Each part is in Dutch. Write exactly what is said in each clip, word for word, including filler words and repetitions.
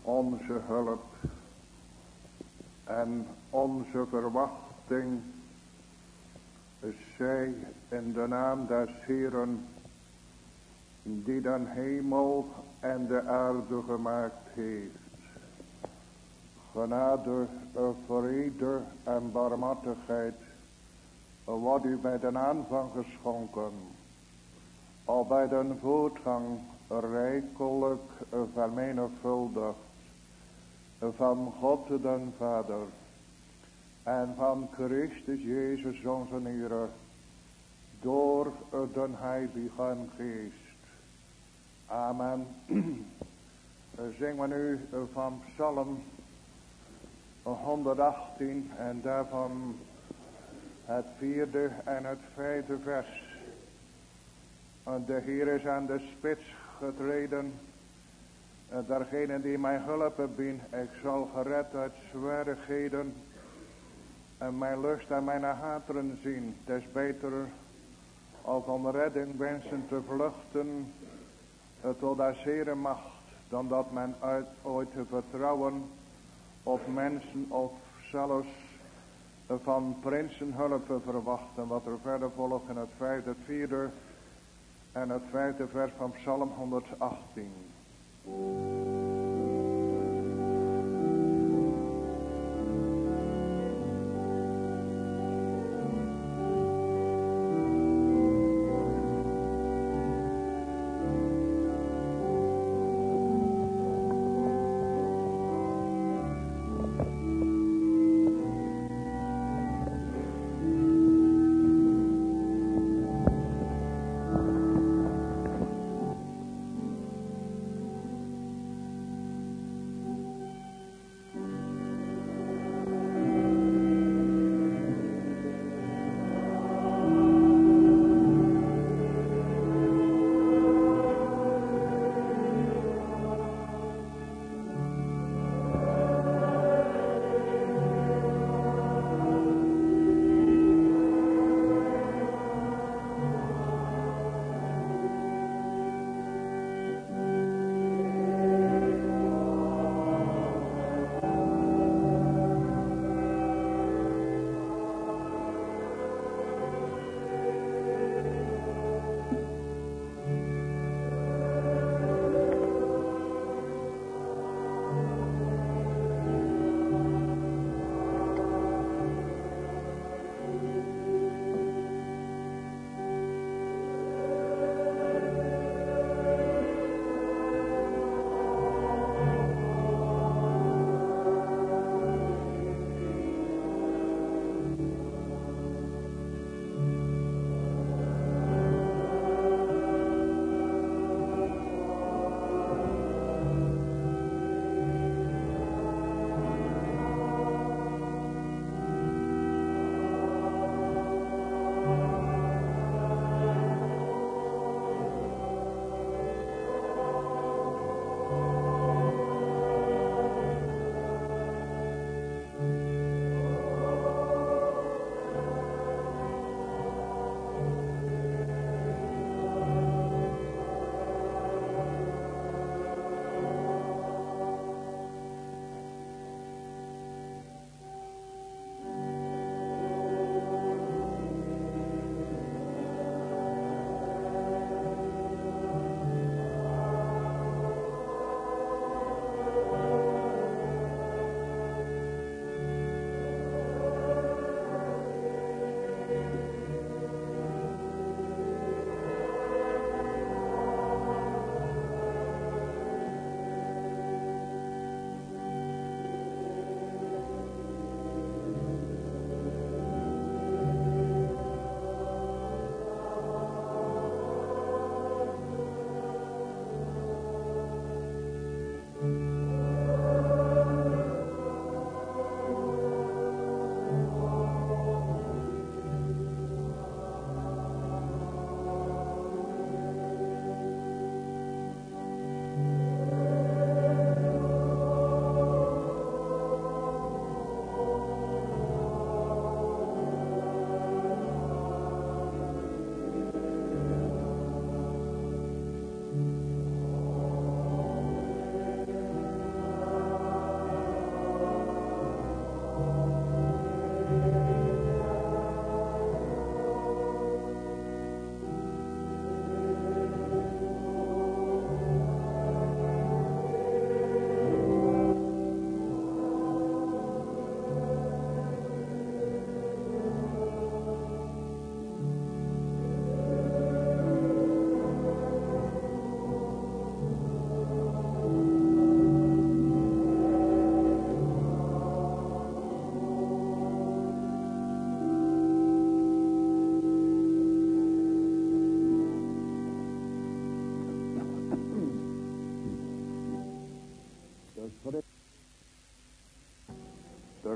onze hulp en onze verwachting zij in de naam des Heeren, die den hemel en de aarde gemaakt heeft. Genade, vrede en barmhartigheid wordt u bij de aanvang geschonken, al bij de voortgang rijkelijk vermenigvuldigd van God den Vader en van Christus Jezus onze Heer, door den Heilige Geest. Amen. Zingen we nu van Psalm honderdachttien en daarvan het vierde en het vijfde vers. De Heer is aan de spits getreden. Dergenen die mij hulp hebben, ik zal gered uit zwaardigheden en mijn lust en mijn hateren zien. Het is beter als om redding wensen te vluchten tot de zere macht, dan dat men uit, ooit te vertrouwen op mensen of zelfs van prinsen hulp verwachten. Wat er verder volgt in het vijfde, het vierde en het vijfde vers van Psalm honderdachttien.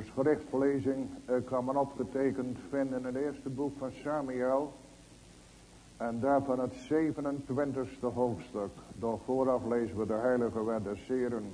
De schriftlezing kan men opgetekend vinden in het eerste boek van Samuel. En daarvan het zevenentwintigste hoofdstuk. Doch vooraf lezen we de heilige wet des Heren.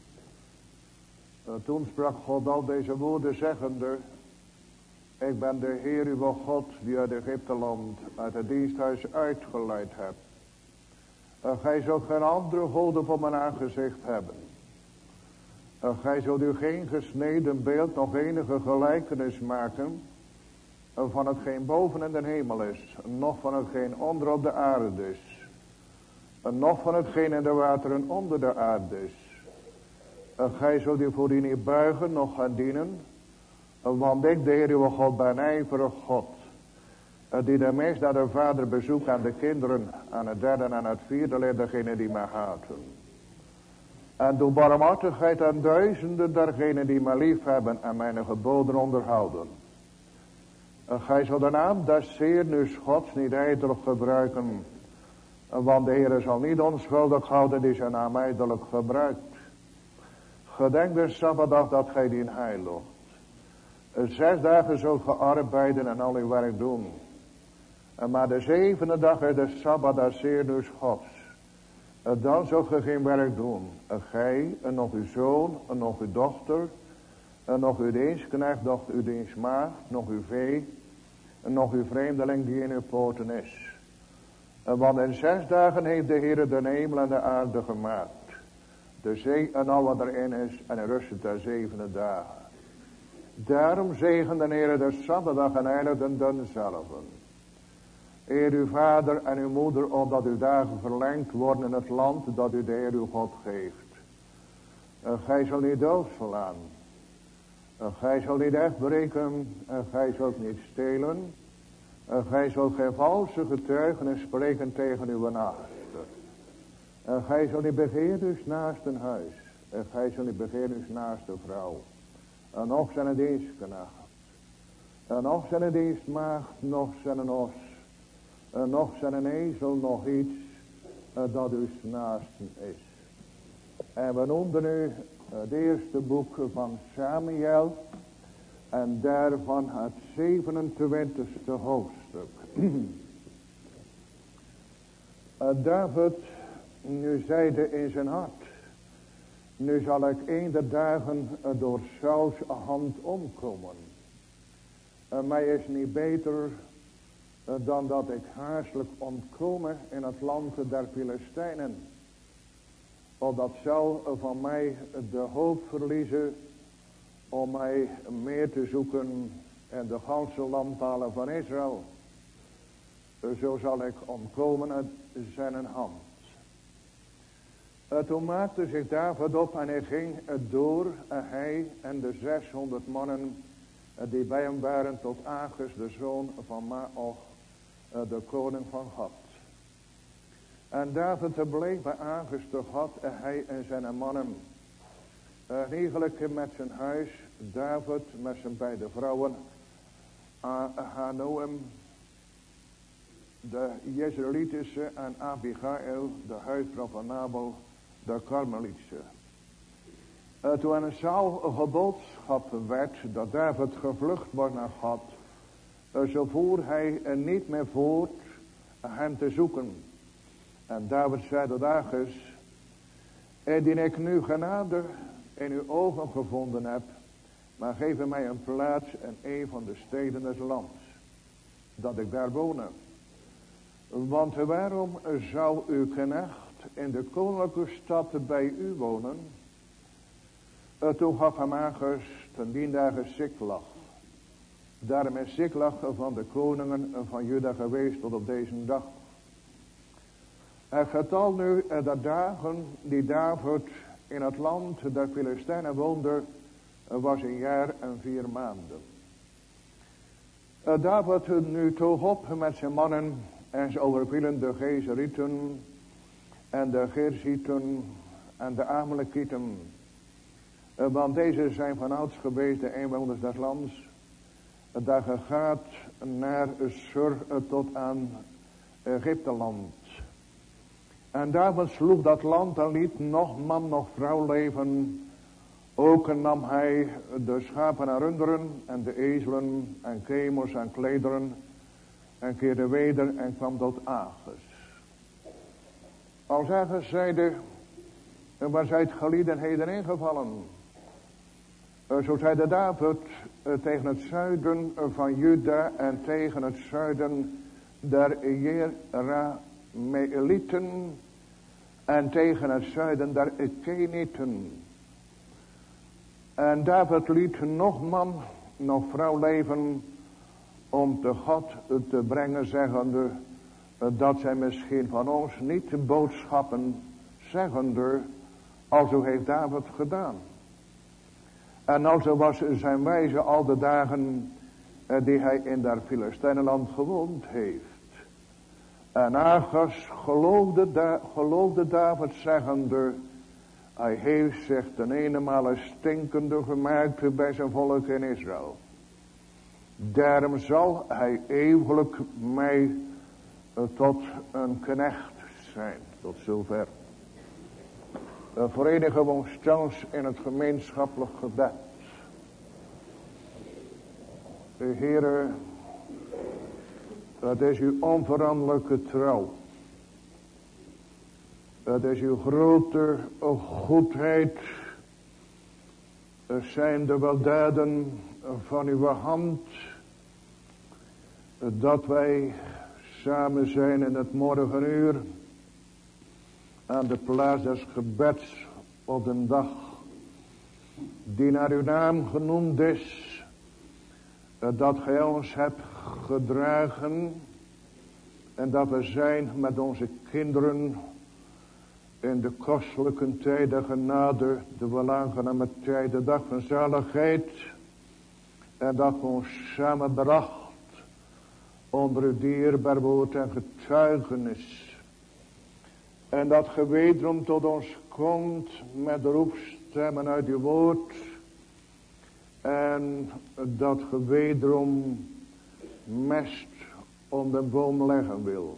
Uh, toen sprak God al deze woorden zeggende. Ik ben de Heer uw God die uit Egypteland, uit het diensthuis uitgeleid hebt. Uh, gij zult geen andere goden voor mijn aangezicht hebben. Uh, gij zult u geen gesneden beeld nog enige gelijkenis maken uh, van hetgeen boven in de hemel is, noch van hetgeen onder op de aarde is, uh, noch van hetgeen in de wateren onder de aarde is. Uh, gij zult u voor u niet buigen, noch gaan dienen, uh, want ik, de Heer uw God, ben ijverig God, uh, die de mens naar de vader bezoekt aan de kinderen, aan het derde en aan het vierde leert degene die mij haten. En doe barmhartigheid aan duizenden dergenen die mij lief hebben en mijn geboden onderhouden. Uh, gij zult de naam des Heeren uws Gods niet ijdelijk gebruiken, uh, want de Heer zal niet onschuldig houden die zijn naam ijdelijk gebruikt. Gedenk de Sabbatdag dat gij dien heiligt. Uh, zes dagen zult ge arbeiden en al uw werk doen. Uh, maar de zevende dag is de Sabbat des Heeren uws Gods. Uh, dan zult ge geen werk doen. Uh, gij, en nog uw zoon, en nog uw dochter, en nog uw dienstknecht, nog uw dienstmaagd, nog uw vee, en nog uw vreemdeling die in uw poten is. Uh, want in zes dagen heeft de Heer de hemel en de aarde gemaakt, de zee en al wat erin is, en hij rustte ter zevende dagen. Daarom zegende de Heer de Sabbatdag en heiligde denzelven. Eer uw vader en uw moeder, opdat uw dagen verlengd worden in het land dat u de Heer uw God geeft. Uh, gij zult niet doodslaan. Uh, gij zult niet afbreken. Uh, gij zult niet stelen. Uh, gij zult geen valse getuigenis spreken tegen uw naaste. Uh, gij zult niet begeeren uw naaste huis. Uh, gij zult niet begeeren uw naaste vrouw. Uh, nog zijn een dienstknecht. Uh, nog zijn een dienstmaagd. Nog zijn een os. Uh, nog zijn een ezel, nog iets uh, dat uw naasten is. En we noemden nu het eerste boek van Samuel. En daarvan het zevenentwintigste hoofdstuk. uh, David nu zeide in zijn hart. Nu zal ik een der dagen uh, door Sauls hand omkomen. Uh, mij is niet beter Uh, dan dat ik haastelijk ontkomen in het land der Filistijnen. Opdat Saul uh, van mij de hoop verliezen om mij meer te zoeken in de ganse landtalen van Israël. Uh, zo zal ik ontkomen uit zijn hand. Uh, toen maakte zich David op en hij ging uh, door, uh, hij en de zeshonderd mannen uh, die bij hem waren tot Achis, de zoon van Maoch, de koning van God. En David bleef bij Achis te God en hij en zijn mannen. En eigenlijk met zijn huis, David met zijn beide vrouwen, Ahinoam, de Jezreelitische, en Abigail, de huisvrouw van Nabal, de Karmelitische. Toen een Saul geboodschap werd dat David gevlucht was naar God, zo voer hij er niet meer voort hem te zoeken. En David zei tot Achis, indien ik nu genade in uw ogen gevonden heb, maar geef mij een plaats in een van de steden des lands, dat ik daar wonen. Want waarom zou uw knecht in de koninklijke stad bij u wonen? Toen gaf hem Achis ten dien dagen Siklag. Daarom is Siklag van de koningen van Juda geweest tot op deze dag. Het getal nu de dagen die David in het land der Filistijnen woonde, was een jaar en vier maanden. David nu toog op met zijn mannen en ze overvielen de Gezerieten en de Gerzieten en de Amalekieten. Want deze zijn vanouds geweest de inwoners des lands. Dat je gaat naar Sur tot aan Egypteland. En David sloeg dat land en liet nog man nog vrouw leven, Ook nam hij de schapen en runderen en de ezelen en kemers en klederen en keerde weder en kwam tot Agus. Als Agus zeide, waar zijt gelieden heden ingevallen? Zo zeide David tegen het zuiden van Juda en tegen het zuiden der Jerameelieten en tegen het zuiden der Kenieten. En David liet nog man, nog vrouw leven om te God te brengen, zeggende dat zij misschien van ons niet de boodschappen zeggende, alzo heeft David gedaan. En alzo was zijn wijze al de dagen die hij in dat Filistijnenland gewoond heeft. En Agas geloofde, da, geloofde David zeggende, hij heeft zich ten eenenmale stinkende gemaakt bij zijn volk in Israël. Daarom zal hij eeuwelijk mij tot een knecht zijn. Tot zover. Uh, verenigen we ons thans in het gemeenschappelijk gebed. De Heere, dat is uw onveranderlijke trouw. Dat is uw grote goedheid. Er zijn de weldaden van uw hand. Dat wij samen zijn in het morgenuur. Aan de plaats des gebeds op een dag. Die naar uw naam genoemd is. Dat gij ons hebt gedragen. En dat we zijn met onze kinderen. In de kostelijke tijden genade, de welaangename tijd, de dag van zaligheid. En dat we ons samenbracht onder uw dierbaar woord en getuigenis. En dat ge wederom tot ons komt met roepstemmen uit uw woord. En dat ge wederom mest om de boom leggen wil.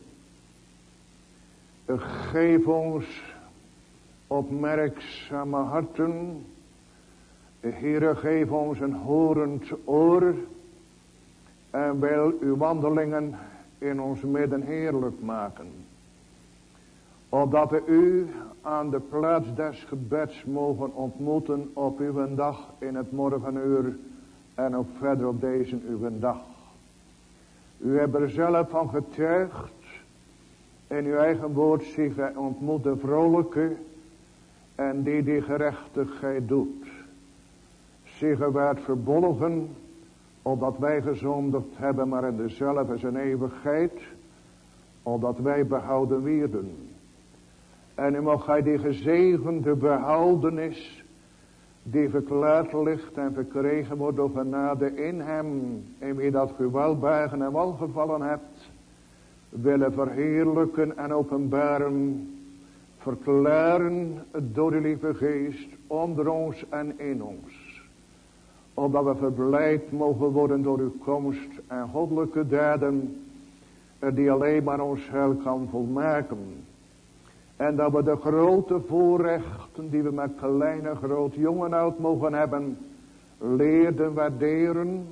Geef ons opmerkzame harten. Heere, geef ons een horend oor. En wil uw wandelingen in ons midden heerlijk maken. Opdat we u aan de plaats des gebeds mogen ontmoeten op uw dag in het morgenuur. En ook verder op deze uw dag. U hebt er zelf van getuigd. In uw eigen woord zie gij ontmoet de vrolijke en die die gerechtigheid doet. Zie gij werd verbolgen, opdat wij gezondigd hebben, maar in dezelfde zijn eeuwigheid, opdat wij behouden wierden. En u mag gij die gezegende behoudenis, die verklaard ligt en verkregen wordt door genade in hem, in wie dat u welbehagen en welgevallen hebt, willen verheerlijken en openbaren, verklaren door de lieve geest onder ons en in ons. Opdat we verblijd mogen worden door uw komst en goddelijke daden, die alleen maar ons heil kan volmaken. En dat we de grote voorrechten die we met kleine, groot, jong en oud mogen hebben, leerden waarderen.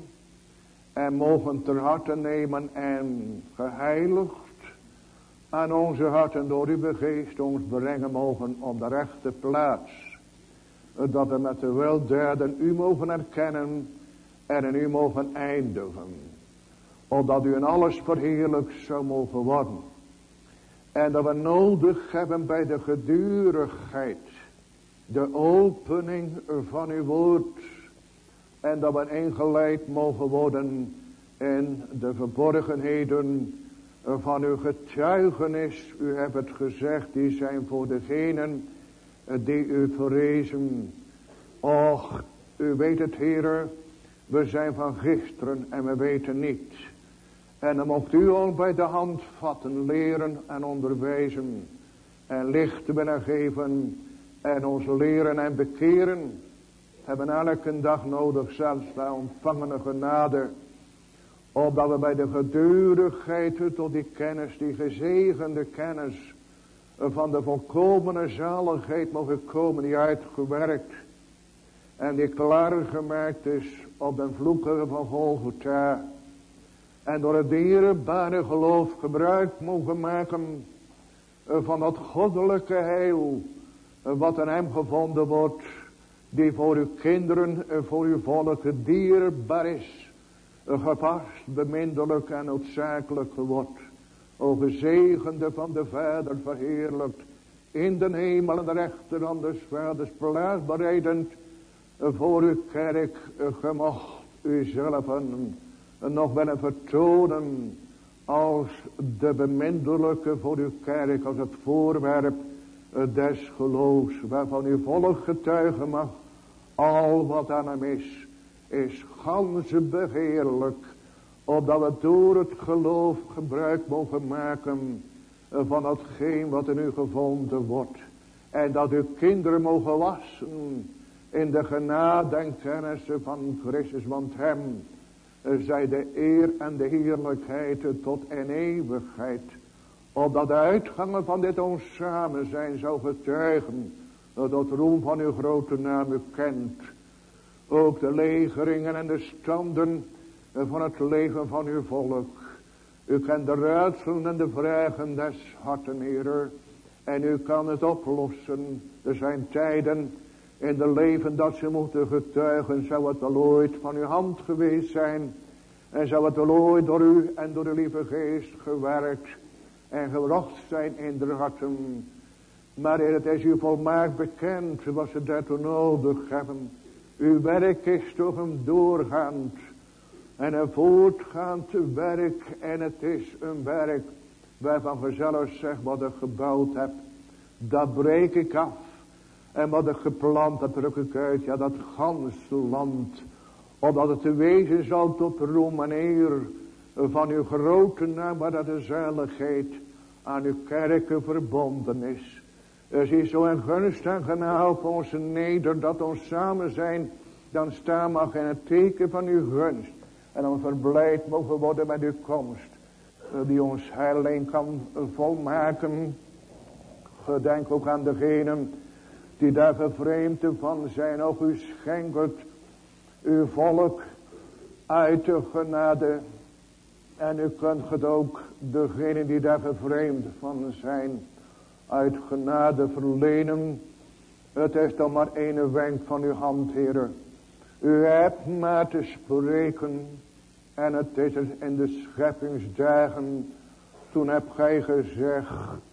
En mogen ter harte nemen en geheiligd aan onze harten door uw geest ons brengen mogen op de rechte plaats. Dat we met de weldaden u mogen erkennen en in u mogen eindigen. Opdat u in alles verheerlijkt zou mogen worden. En dat we nodig hebben bij de gedurigheid, de opening van uw woord. En dat we ingeleid mogen worden in de verborgenheden van uw getuigenis. U hebt het gezegd, die zijn voor degenen die u vrezen. Och, u weet het, Heere, we zijn van gisteren en we weten niet. En dan mocht u ons bij de hand vatten, leren en onderwijzen. En licht willen geven en ons leren en bekeren. Hebben elke dag nodig, zelfs bij ontvangene genade. Opdat we bij de gedurigheid tot die kennis, die gezegende kennis van de volkomene zaligheid mogen komen, die uitgewerkt En die klaargemaakt is op de vloeken van Golgotha. En door het dierbare geloof gebruik mogen maken van dat goddelijke heil. Wat in hem gevonden wordt. Die voor uw kinderen, voor uw volk dierbaar is. Gepast, beminnelijk en noodzakelijk wordt. O gezegende van de Vader verheerlijkt. In de hemel en de rechterhand des Vaders plaats bereidend. Voor uw kerk gemocht u zelf nog willen vertonen. Als de beminnelijke voor uw kerk. Als het voorwerp des geloofs. Waarvan uw volk getuigen mag. Al wat aan hem is. Is ganse begeerlijk. Opdat we door het geloof gebruik mogen maken. Van hetgeen wat in u gevonden wordt. En dat uw kinderen mogen wassen. In de genade en kennissen van Christus. Want hem zij de eer en de heerlijkheid tot in eeuwigheid. Opdat de uitgangen van dit ons samen zijn zou getuigen. Dat roem van uw grote naam u kent. Ook de legeringen en de standen van het leven van uw volk. U kent de raadselen en de vragen des harten, Heere. En u kan het oplossen. Er zijn tijden in de leven dat ze moeten getuigen. Zou het wel ooit van uw hand geweest zijn. En zou het wel ooit door u en door de lieve geest gewerkt. En gebracht zijn in de harten. Maar Heer, het is u volmaakt bekend wat ze daartoe nodig hebben. Uw werk is toch een doorgaand en een voortgaand werk. En het is een werk waarvan je zelf zegt wat ik gebouwd heb. Dat breek ik af. En wat ik geplant, dat druk ik uit. Ja, dat ganse land. Opdat het te wezen zal tot roem en eer van uw grote naam. Maar dat de zaligheid aan uw kerken verbonden is. Er is zo een gunst en genade op ons neder. Dat ons samen zijn. Dan staan mag in het teken van uw gunst. En dan verblijd mogen worden met uw komst. Die ons heil alleen kan volmaken. Gedenk ook aan degenen die daar vervreemd van zijn. Ook u schenkt uw volk uit de genade. En u kunt het ook degenen die daar vervreemd van zijn. Uit genade verlenen. Het is dan maar ene wenk van uw hand, Heere. U hebt maar te spreken. En het is er in de scheppingsdagen. Toen hebt gij gezegd.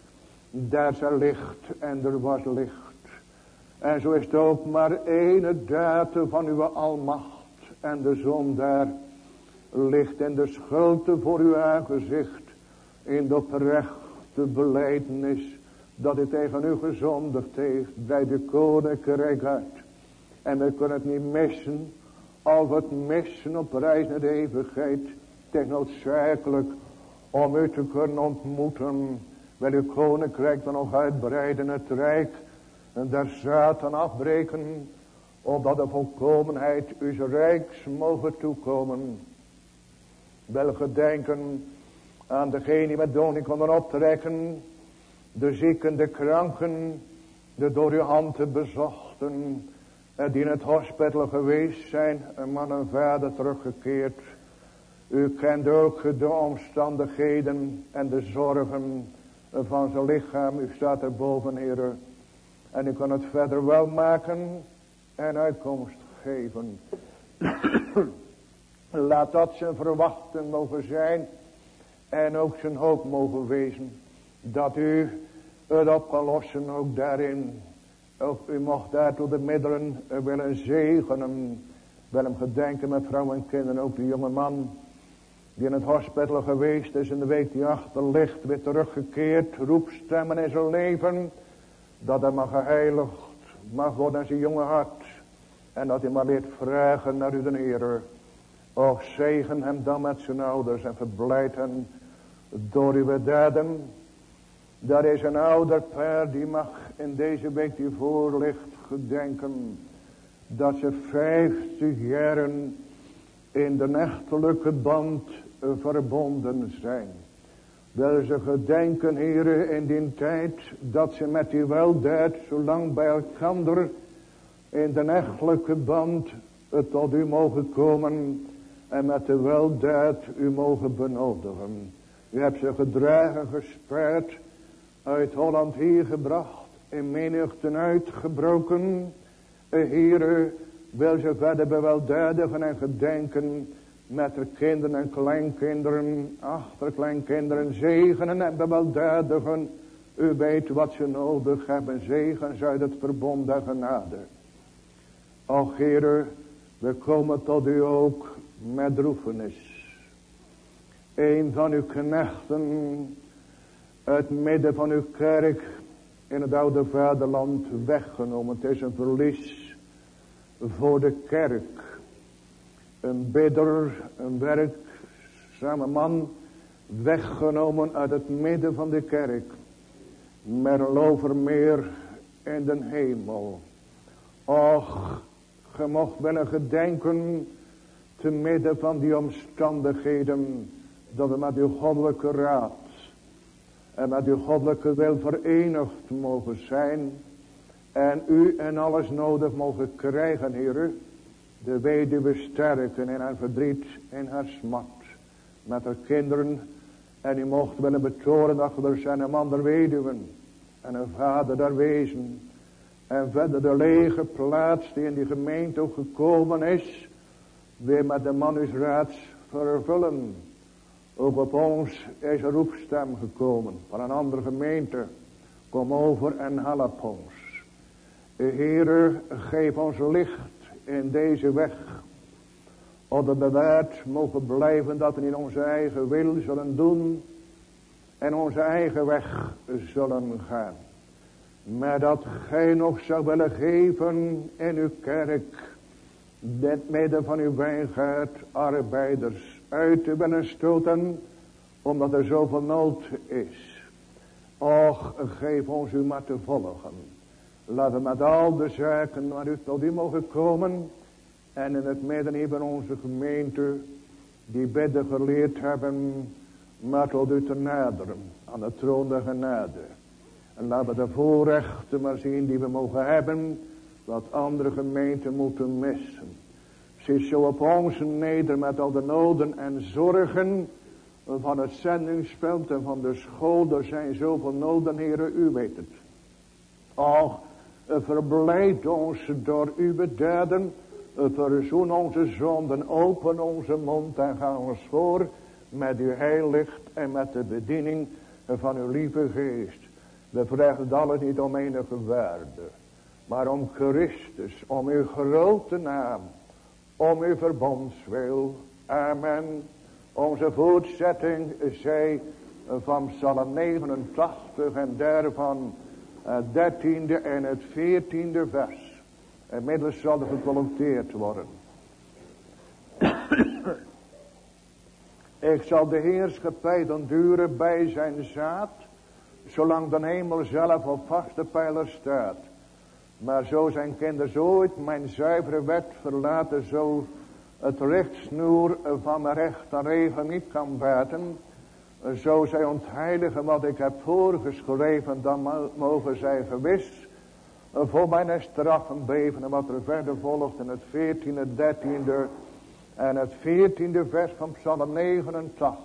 Daar is er licht en er was licht. En zo is het ook maar ene date van uw almacht. En de zon daar ligt in de schuld voor uw aangezicht. In de oprechte belijdenis. Dat hij tegen u gezondigd heeft. Bij de koninkrijk uit. En we kunnen het niet missen. Als we het missen op reis naar de eeuwigheid. Het is noodzakelijk om u te kunnen ontmoeten. Wil uw koninkrijk dan nog uitbreiden, het rijk. En daar Satan afbreken. Opdat de volkomenheid uw rijks mogen toekomen. Wel gedenken aan degene die met doning konden optrekken. De zieken, de kranken. De door uw hand bezochten. Die in het hospital geweest zijn. Een man en vader teruggekeerd. U kent ook de omstandigheden en de zorgen van zijn lichaam. U staat er boven, Heer. En u kan het verder wel maken en uitkomst geven. Laat dat zijn verwachten mogen zijn. En ook zijn hoop mogen wezen. Dat u het op kan lossen ook daarin. Ook u mocht daartoe de middelen willen zegenen. Wil hem gedenken met vrouw en kinderen. Ook de jonge man die in het hospital geweest is. In de week die achter ligt. Weer teruggekeerd. Roepstemmen in zijn leven. Dat hij maar geheiligd mag worden in zijn jonge hart. En dat hij maar leert vragen naar u de Heer. Och, zegen hem dan met zijn ouders. En verblijd hem door uw daden. Daar is een ouder paar die mag in deze week die voor ligt gedenken. Dat ze vijftig jaren in de echtelijke band verbonden zijn. Wil ze gedenken, Heere, in die tijd dat ze met die weldaad zo lang bij elkander in de echtelijke band tot u mogen komen en met de weldaad u mogen benodigen. U hebt ze gedragen, gespaard, uit Holland hier gebracht, in menigten uitgebroken. Heere, wil ze verder beweldigen en gedenken met de kinderen en kleinkinderen, achterkleinkinderen, zegenen en beweldigen. U weet wat ze nodig hebben, zegens uit het verbond der genade. Och Heere, we komen tot u ook met droefenis. Een van uw knechten uit midden van uw kerk in het oude vaderland weggenomen. Het is een verlies voor de kerk. Een bidder, een werkzame man, weggenomen uit het midden van de kerk. Met een lovermeer in de hemel. Och, ge mocht willen gedenken te midden van die omstandigheden, dat we met uw goddelijke raad en met uw goddelijke wil verenigd mogen zijn en u en alles nodig mogen krijgen, Heere. De weduwe sterken in haar verdriet, in haar smart, met haar kinderen. En u mocht willen betoren dat er zijn een man der weduwen en een vader der wezen. En verder de lege plaats die in die gemeente ook gekomen is, weer met de man uws raads vervullen. Ook op ons is een roepstem gekomen van een andere gemeente. Kom over en help ons. Heere, geef ons licht in deze weg. Opdat we bewaard mogen blijven dat we in onze eigen wil zullen doen. En onze eigen weg zullen gaan. Maar dat gij nog zou willen geven in uw kerk. Dit midden van uw wijngaard arbeiders uit te willen stoten. Omdat er zoveel nood is. Och, geef ons u maar te volgen. Laten we met al de zaken naar u tot u mogen komen. En in het midden hier van onze gemeente. Die bidden geleerd hebben. Maar tot u te naderen. Aan de troon der genade. En laten we de voorrechten maar zien die we mogen hebben. Wat andere gemeenten moeten missen. Ze is zo op ons neder met al de noden en zorgen. Van het zendingsveld en van de school. Er zijn zoveel noden, Heere, u weet het. Och, verblijd ons door uw daden. Verzoen onze zonden, open onze mond en ga ons voor. Met uw heillicht en met de bediening van uw lieve geest. We vragen het alles niet om enige waarde. Maar om Christus, om uw grote naam. Om uw verbondswil. Amen. Onze voortzetting zij van Psalm negenentachtig en daarvan het dertiende en het veertiende vers. Inmiddels zal er gecollecteerd worden. Ik zal de heerschappij dan duren bij zijn zaad, zolang de hemel zelf op vaste pijlers staat. Maar zo zijn kinderen ooit mijn zuivere wet verlaten, zo het rechtsnoer van mijn recht en regen niet kan baten. Zo zij ontheiligen wat ik heb voorgeschreven, dan mogen zij gewis voor mijn straffen beven. En wat er verder volgt in het veertiende, dertiende en het veertiende vers van Psalm negenentachtig.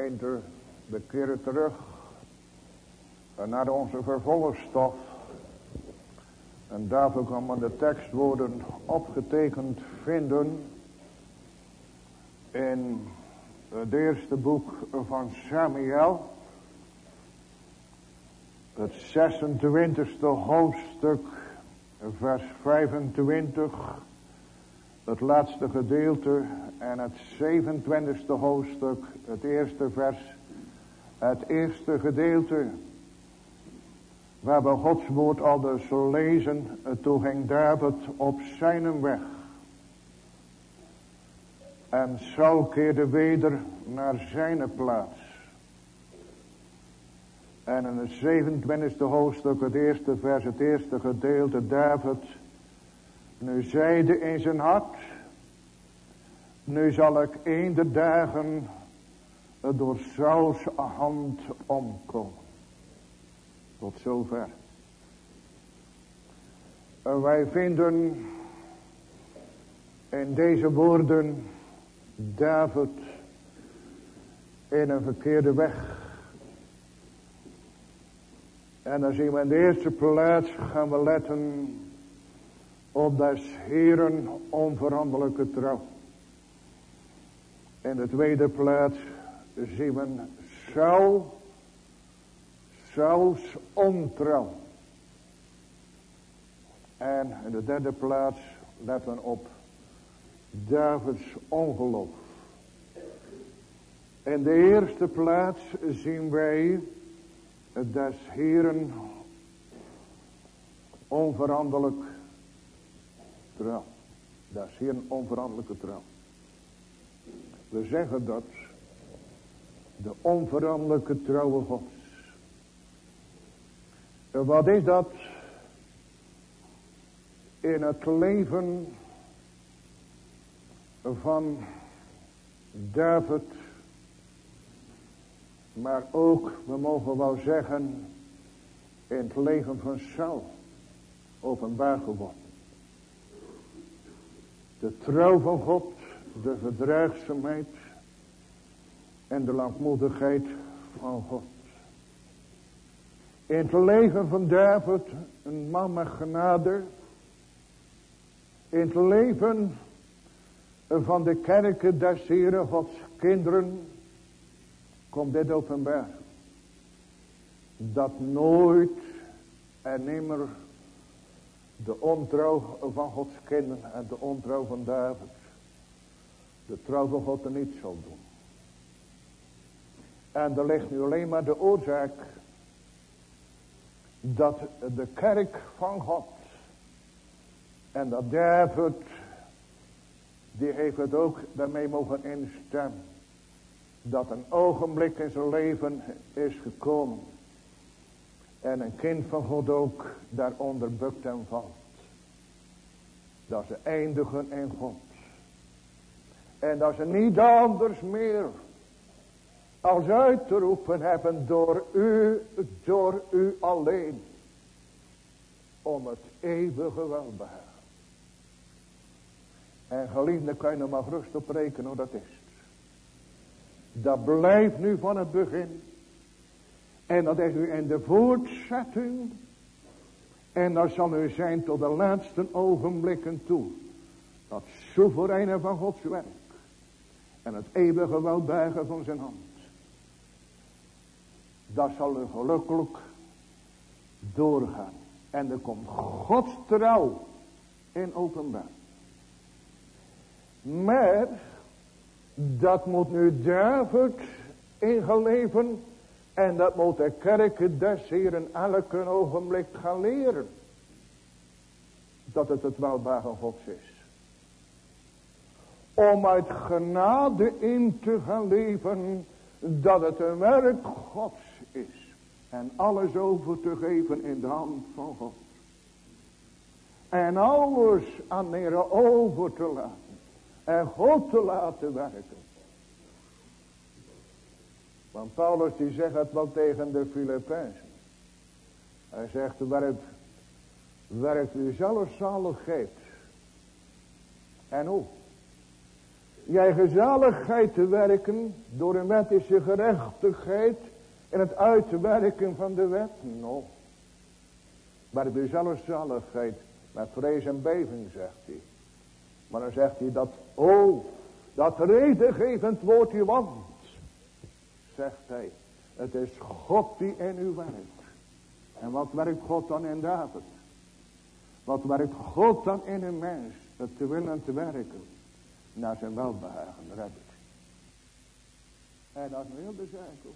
gemeente, we keren terug naar onze vervolgstof. En daarvoor kan men de tekstwoorden opgetekend vinden in het eerste boek van Samuel. Het zesentwintigste hoofdstuk, vers vijfentwintig. Het laatste gedeelte en het zevenentwintigste hoofdstuk, het eerste vers, het eerste gedeelte. Waar we Gods woord al dus lezen, toen ging David op zijn weg. En Saul keerde weder naar zijn plaats. En in het zevenentwintigste hoofdstuk, het eerste vers, het eerste gedeelte, David, nu zeide in zijn hart, nu zal ik een der dagen door Sauls hand omkomen. Tot zover. En wij vinden in deze woorden David in een verkeerde weg. En dan zien we in de eerste plaats gaan we letten op des Heeren onveranderlijke trouw. In de tweede plaats zien we Saul, Sauls ontrouw. En in de derde plaats letten we op Davids ongeloof. In de eerste plaats zien wij des Heeren onveranderlijk trouw. Des Heeren onveranderlijke trouw. We zeggen dat de onveranderlijke trouwe Gods. En wat is dat in het leven van David, maar ook, we mogen wel zeggen, in het leven van Saul openbaar geworden. De trouw van God, de verdraagzaamheid en de langmoedigheid van God. In het leven van David, een man met genade. In het leven van de kerken des Heren Gods kinderen komt dit openbaar. Dat nooit en nimmer de ontrouw van Gods kinderen en de ontrouw van David de trouw van God er niet zal doen. En er ligt nu alleen maar de oorzaak dat de kerk van God en dat David, die heeft het ook daarmee mogen instemmen, dat een ogenblik in zijn leven is gekomen en een kind van God ook daaronder bukt en valt. Dat ze eindigen in God. En dat ze niet anders meer als uit te roepen hebben door u, door u alleen. Om het eeuwige welbehagen. En geliefde, kan je er maar gerust op rekenen hoe dat is. Dat blijft nu van het begin. En dat is nu in de voortzetting. En dat zal nu zijn tot de laatste ogenblikken toe. Dat soevereine van Gods werk. En het eeuwige welbehagen van zijn hand. Dat zal er gelukkig doorgaan. En er komt Gods trouw in openbaar. Maar dat moet nu David ingeleven. En dat moet de kerk des Heren elke ogenblik gaan leren. Dat het het welbehagen Gods is. Om uit genade in te gaan leven. Dat het een werk Gods is. En alles over te geven in de hand van God. En alles aan de Heer over te laten. En God te laten werken. Want Paulus die zegt het wel tegen de Filippenzen. Hij zegt, werkt, werkt u zelf zaligheid. En hoe? je eigen zaligheid te werken door een wettische gerechtigheid en het uitwerken van de wet? No. Maar bij zelfs zaligheid met vrees en beving, zegt hij. Maar dan zegt hij dat, oh, dat redengevend woordje want, zegt hij, het is God die in u werkt. En wat werkt God dan in David? Wat werkt God dan in een mens? Het te willen te werken naar zijn welbehagen, redden. En dat wil de zaak.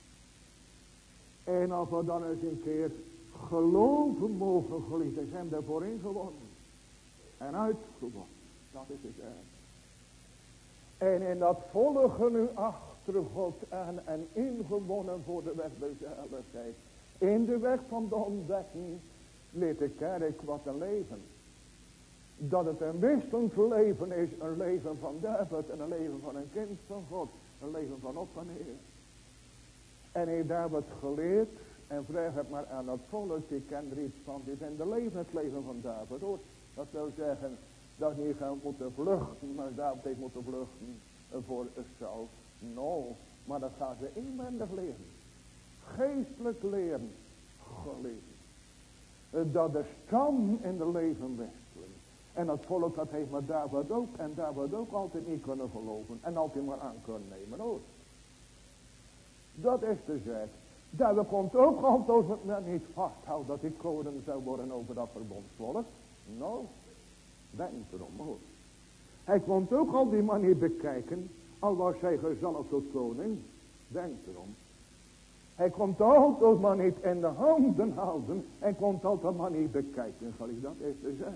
En als we dan eens een keer geloven mogen, geliefden, zijn daarvoor ingewonnen. En uitgewonnen. Dat is het zaak. En in dat volgen u achter God aan en ingewonnen voor de weg bezaligheid. In de weg van de ontdekking leert de kerk wat een leven. Dat het een wisselend leven is, een leven van David en een leven van een kind van God. Een leven van op en neer. En heeft David geleerd, en vraag het maar aan dat volk, die kent er iets van, die zijn de leven, het leven van David hoor. Dat wil zeggen, dat niet gaan moeten vluchten, maar David heeft moeten vluchten voor Saul. No, maar dat gaan ze inwendig leren. Geestelijk leren. Gelezen. Dat de stam in de leven wisselen. En dat volk dat heeft maar David ook. En David ook altijd niet kunnen geloven. En altijd maar aan kunnen nemen hoor. Dat is de zaak. David komt ook altijd als men niet vasthoudt dat die koning zou worden over dat verbondsvolk. Nou, denk erom hoor. Hij komt ook al die man niet bekijken. Al was hij gezalfd tot koning. Denk erom. Hij komt altijd maar niet in de handen houden. Hij komt altijd maar niet bekijken. Dat is de zaak.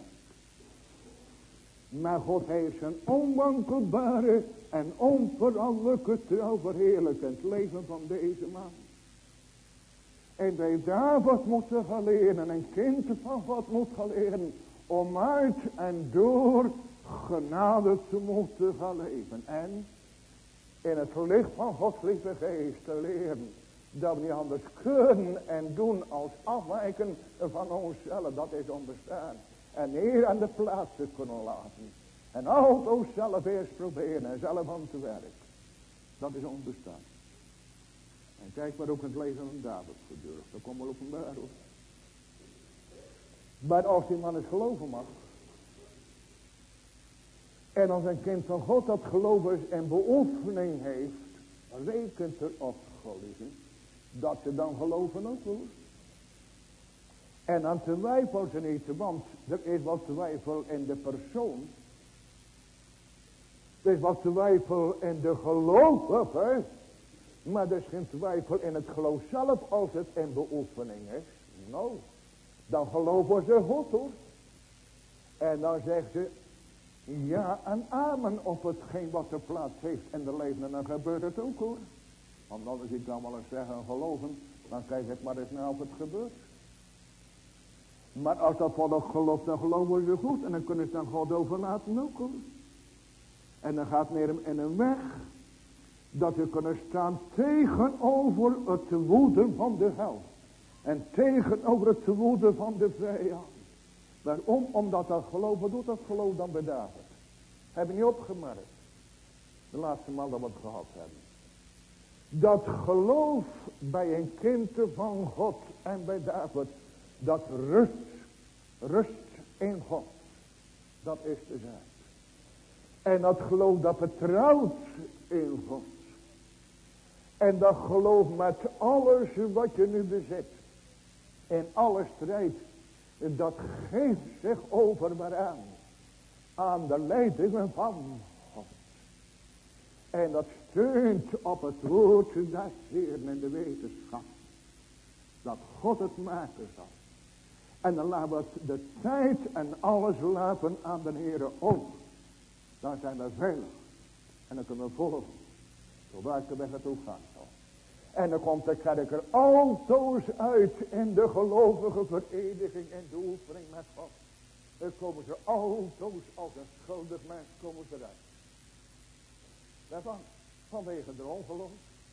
Maar God heeft zijn onwankelbare en onveranderlijke trouw verheerlijkt in het leven van deze man. En bij David moeten gaan leren, een kind van God moet gaan leren, om uit en door genade te moeten gaan leven. En in het licht van Gods lieve geest te leren, dat we niet anders kunnen en doen als afwijken van onszelf, dat is onbestaan. En hier aan de plaats te kunnen laten. En altijd zelf eerst proberen en zelf aan te werken. Dat is onbestaan. En kijk maar ook in het leven van David gebeurt. Dat komt wel openbaar hoor. Maar als die man eens geloven mag. En als een kind van God dat geloof is en beoefening heeft. Rekent erop geliefden. Dat ze dan geloven ook hoor. En dan twijfelen ze niet, want er is wat twijfel in de persoon. Er is wat twijfel in de gelovige. Maar er is geen twijfel in het geloof zelf als het in beoefening is. Nou, dan geloven ze goed hoor. En dan zeggen ze ja en amen op hetgeen wat er plaats heeft in de leven. En dan gebeurt het ook hoor. Want anders ik dan wel eens zeggen geloven, dan kijk het maar eens naar of het gebeurt. Maar als dat volk gelooft, dan geloven ze goed. En dan kunnen ze dan God overlaten ook hoor. En dan gaat meer in een weg. Dat ze kunnen staan tegenover het woeden van de hel. En tegenover het woeden van de vijand. Waarom? Omdat dat geloven doet, dat geloof dan bij David. Hebben niet opgemerkt. De laatste maal dat we het gehad hebben. Dat geloof bij een kind van God en bij David. Dat rust, rust in God. Dat is de zaak. En dat geloof dat vertrouwt in God. En dat geloof met alles wat je nu bezit. In alle strijd. Dat geeft zich over waaraan. Aan de leidingen van God. En dat steunt op het woord des Heeren in de wetenschap. Dat God het maken zal. En dan laten we de tijd en alles laten aan de Heere over. Dan zijn we veilig. En dan kunnen we volgen. Zo welke weg het ook gaan zal. En dan komt de kerk er altoos uit in de gelovige vereniging en de oefening met God. Dan komen ze altoos als een schuldig mens komen ze eruit. Daarvan, vanwege de ongeloof.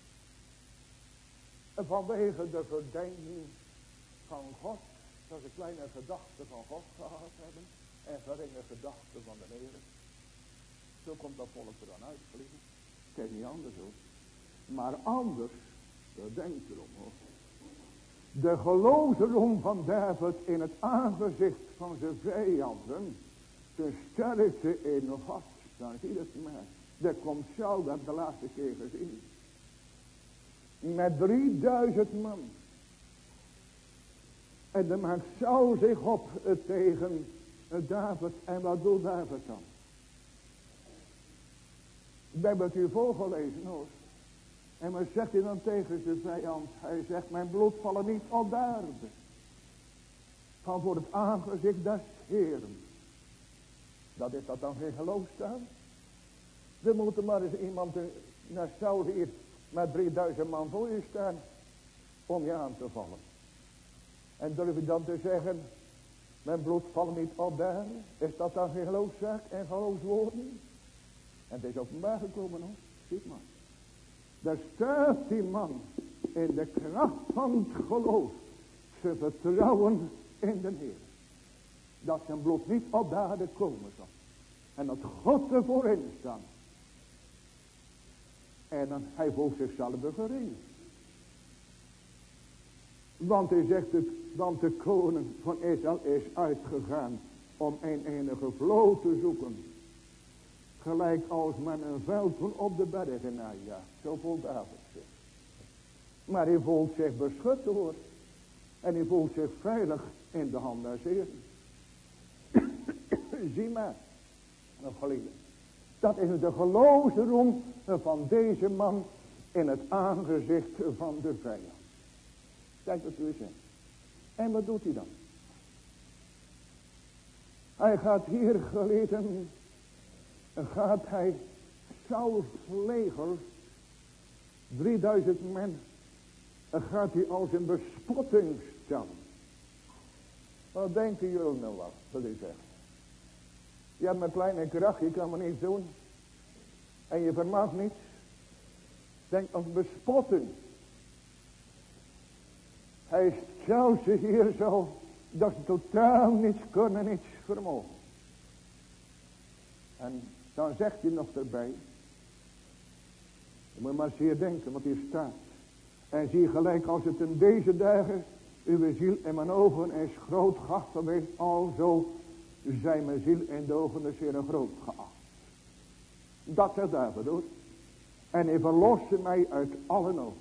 En vanwege de verdenking van God. Dat ze kleine gedachten van God gehad hebben. En geringe gedachten van de Heer. Zo komt dat volk er dan uit, geliefde. Het is niet anders hoor. Maar anders, dat denkt erom hoor. De geloofsroem van David in het aangezicht van zijn vijanden. Zijn sterkte in God. Dan zie je het maar. Dat komt Saul, dat heb ik de laatste keer gezien. Met drieduizend man. En dan maakt Saul zich op tegen David. En wat doet David dan? We hebben het u voorgelezen hoor. En wat zegt hij dan tegen zijn vijand? Hij zegt, mijn bloed vallen niet op de aarde. Van voor het aangezicht des Heeren. Dat is dat dan geen geloofstaal? Er moet er maar eens iemand naar Saul hier met drieduizend man voor je staan. Om je aan te vallen. En durf je dan te zeggen, mijn bloed valt niet op de aarde? Is dat dan geen geloofszaak en geloofswoorden? En het is openbaar gekomen hoor. Ziet maar. Daar staat die man in de kracht van het geloof. Ze vertrouwen in de Heer. Dat zijn bloed niet op de aarde komen zal. En dat God ervoor in staat. En dan hij voelt zichzelf gering. Want hij zegt het, want de koning van Israël is uitgegaan om een enige vloot te zoeken. Gelijk als men een veldhoen op de bergen najaagt. Zo voelt David zich. Maar hij voelt zich beschut hoor. En hij voelt zich veilig in de hand des Heeren. Zie maar. Nog geliefde. Dat is de geloofsroem van deze man in het aangezicht van de vijand. Kijk wat u zegt. En wat doet hij dan? Hij gaat hier geleden. Gaat hij Sauls leger. drieduizend men. Gaat hij als een bespotting stellen. Wat denken jullie nou wat? Wil ik zeggen. Je hebt een kleine kracht, je kan maar niets doen. En je vermag niets. Denk als bespotting. Hij stelt ze hier zo. Dat ze totaal niets kunnen, niets vermogen. En dan zegt hij nog erbij. Je moet maar zeer denken wat hier staat. En zie gelijk als het in deze dagen. Uw ziel in mijn ogen is groot geacht geweest. Alzo zijn mijn ziel in de ogen des Heeren groot geacht. Dat zegt David hoor. En hij verloste mij uit alle nood.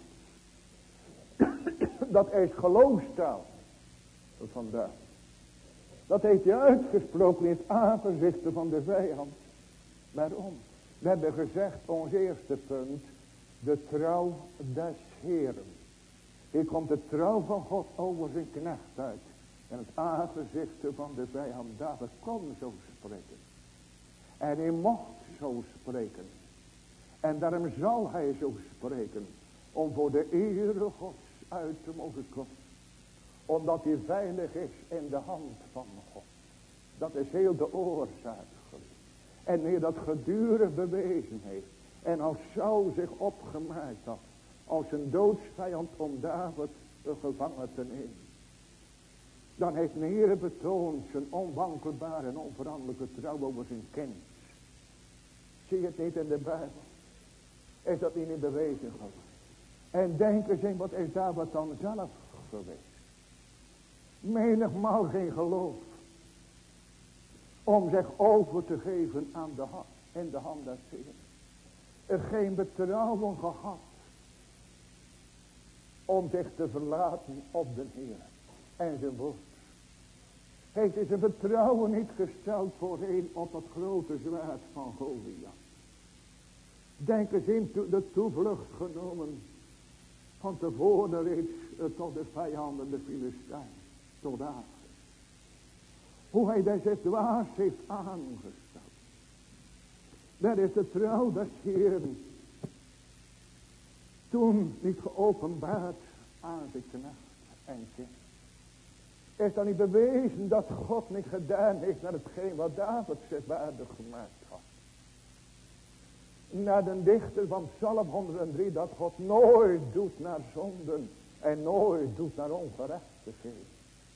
Dat is geloofstaal. Vandaar. Dat heeft hij uitgesproken in het aangezicht van de vijand. Waarom? We hebben gezegd, ons eerste punt. De trouw des Heeren. Hier komt de trouw van God over zijn knecht uit. En het aangezicht van de vijand. David kon zo spreken. En hij mocht zo spreken. En daarom zal hij zo spreken. Om voor de ere Gods uit te mogen komen. Omdat hij veilig is in de hand van God. Dat is heel de oorzaak. En wanneer dat gedurig bewezen heeft. En als Saul zich opgemaakt had. Als een doodsvijand om David gevangen te nemen. Dan heeft de Heer betoond zijn onwankelbare en onveranderlijke trouw over zijn kind. Zie je het niet in de Bijbel? Is dat niet in bewezen geworden? En denk eens in, wat is David dan zelf geweest? Menigmaal geen geloof. Om zich over te geven aan de hand, in de hand des Heeren. Er geen betrouwen gehad. Om zich te verlaten op de Heer. En zijn woord. Heeft hij zijn vertrouwen niet gesteld voorheen op dat grote zwaard van Goliath. Denk eens in de toevlucht genomen. Van tevoren reeds tot de vijanden, de Filistijn. Tot daar. Hoe hij deze dwaas heeft aangesteld. Dat is de trouw des Heeren. Toen niet geopenbaard aan zijn knecht en kind. Is dan niet bewezen dat God niet gedaan heeft naar hetgeen wat David zich waardig gemaakt had. Naar de dichter van Psalm honderddrie dat God nooit doet naar zonden en nooit doet naar ongerechtigheid.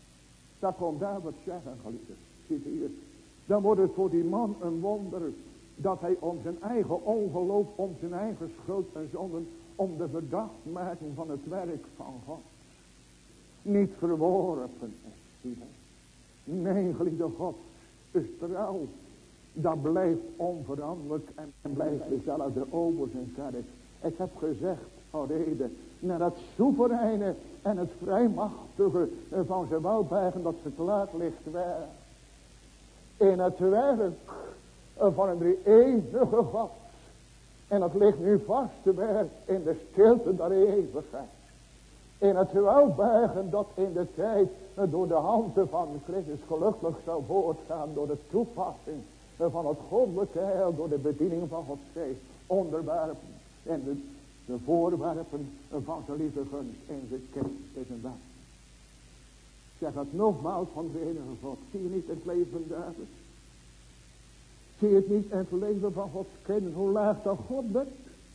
Dat kon David zeggen, geliefde. Ziet hier. Dan wordt het voor die man een wonder Dat hij om zijn eigen ongeloof, om zijn eigen schuld en zonden, om de verdachtmaking van het werk van God niet verworpen is. Nee, geliefde God, is trouw. Dat blijft onveranderlijk en blijft dezelfde over zijn kerk. Ik heb gezegd, alrede, naar het soevereine en het vrijmachtige van zijn welbergen, dat ze klaar ligt weg. In het werk van een drie-enige God. En dat ligt nu vast te werk in de stilte der eeuwigheid. In het welbergen dat in de tijd door de handen van Christus gelukkig zou voortgaan door de toepassing van het goddelijke heil, door de bediening van Gods geest, onderwerpen en de, de voorwerpen van zijn lieve gunst in zijn kerk is een weg. Zeg het nogmaals van de enige God. Zie je niet het leven van David? Zie je het niet in het leven van Gods kind, hoe laag dat God bent?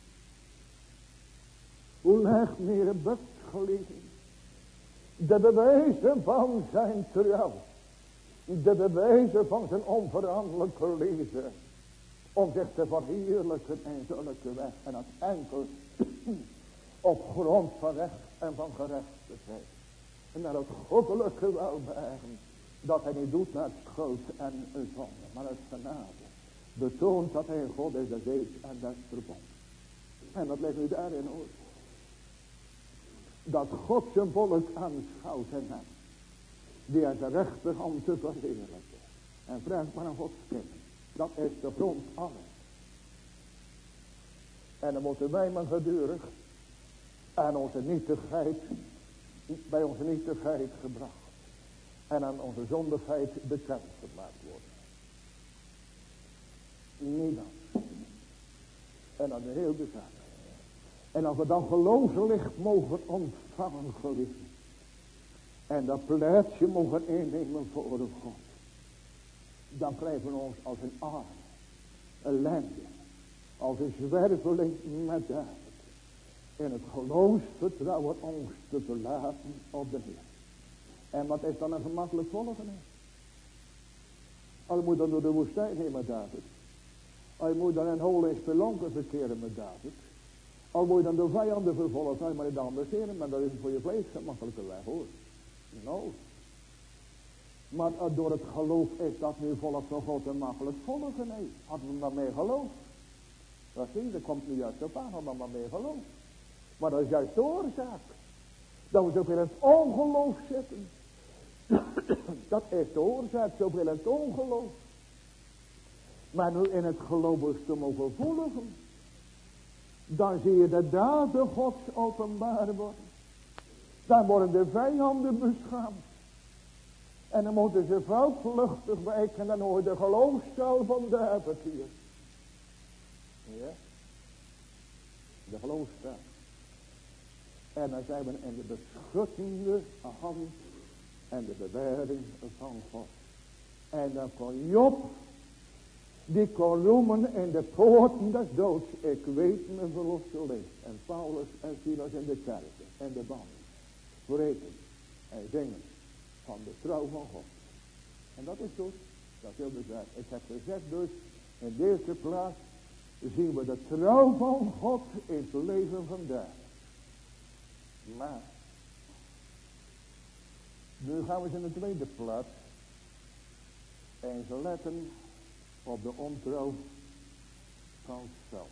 Hoe laag meer bent gelegen? De bewijzen van zijn trouw. De bewijzen van zijn onveranderlijke liefde. Om zich te verheerlijken in zulke weg. En dat enkel op grond van recht en van gerechtigheid. En naar het goddelijke welbehagen. Dat hij niet doet naar schuld en zonde. Maar het genade. Betoont dat hij God is, dat is en dat is verbond. En dat ligt nu daarin hoor. Dat God zijn volk aanschouwt en hem. Die uit de rechterhand te verheerlijken. En vraagt maar aan Gods kind. Dat is de grond alles. En dan moeten wij maar gedurig aan onze nietigheid, bij onze nietigheid gebracht. En aan onze zondigheid bekend gemaakt worden. Niet dan. En dan de hele zaak. En als we dan geloofslicht mogen ontvangen, geliefd. En dat plaatsje mogen innemen voor de God. Dan krijgen we ons als een arm, ellende, als een zwerveling met David. In het geloofsvertrouwen ons te verlaten op de Heer. En wat is dan een gemakkelijk volgen? Al moet dan door de woestijn heen met David. Al moet dan een hol in spelonken verkeren met David. Al moet je dan de vijanden vervolgen, zou je maar niet anders heren, maar dat is voor je vlees een makkelijke weg hoor. Nou. Maar door het geloof is dat nu volk van God een makkelijk volgen. Nee, hadden we maar mee geloof. Dat zie je, dat komt nu juist op aan, hadden we maar mee geloof. Maar dat is juist de oorzaak. Dat we zoveel in het ongeloof zitten. Dat is de oorzaak, zoveel in het ongeloof. Maar nu in het geloof is te mogen volgen. Dan zie je de daden Gods openbaar worden. Dan worden de vijanden beschaamd. En dan moeten ze vluchtig wijken. En dan hoor je de geloofstaal van David hier. Ja. De geloofstaal. En dan zijn we in de beschuttende hand. En de bewaring van God. En dan kon Job. Die kon roemen in de poorten des doods. Ik weet mijn verloste leeft. En Paulus en Silas in de kerken. En de banden. Spreken en zingen van de trouw van God. En dat is dus, dat wil dus zeggen. Ik heb gezegd dus, in deze plaats zien we de trouw van God in het leven van David. Maar, nu gaan we eens in de tweede plaats eens letten op de ontrouw van Saul.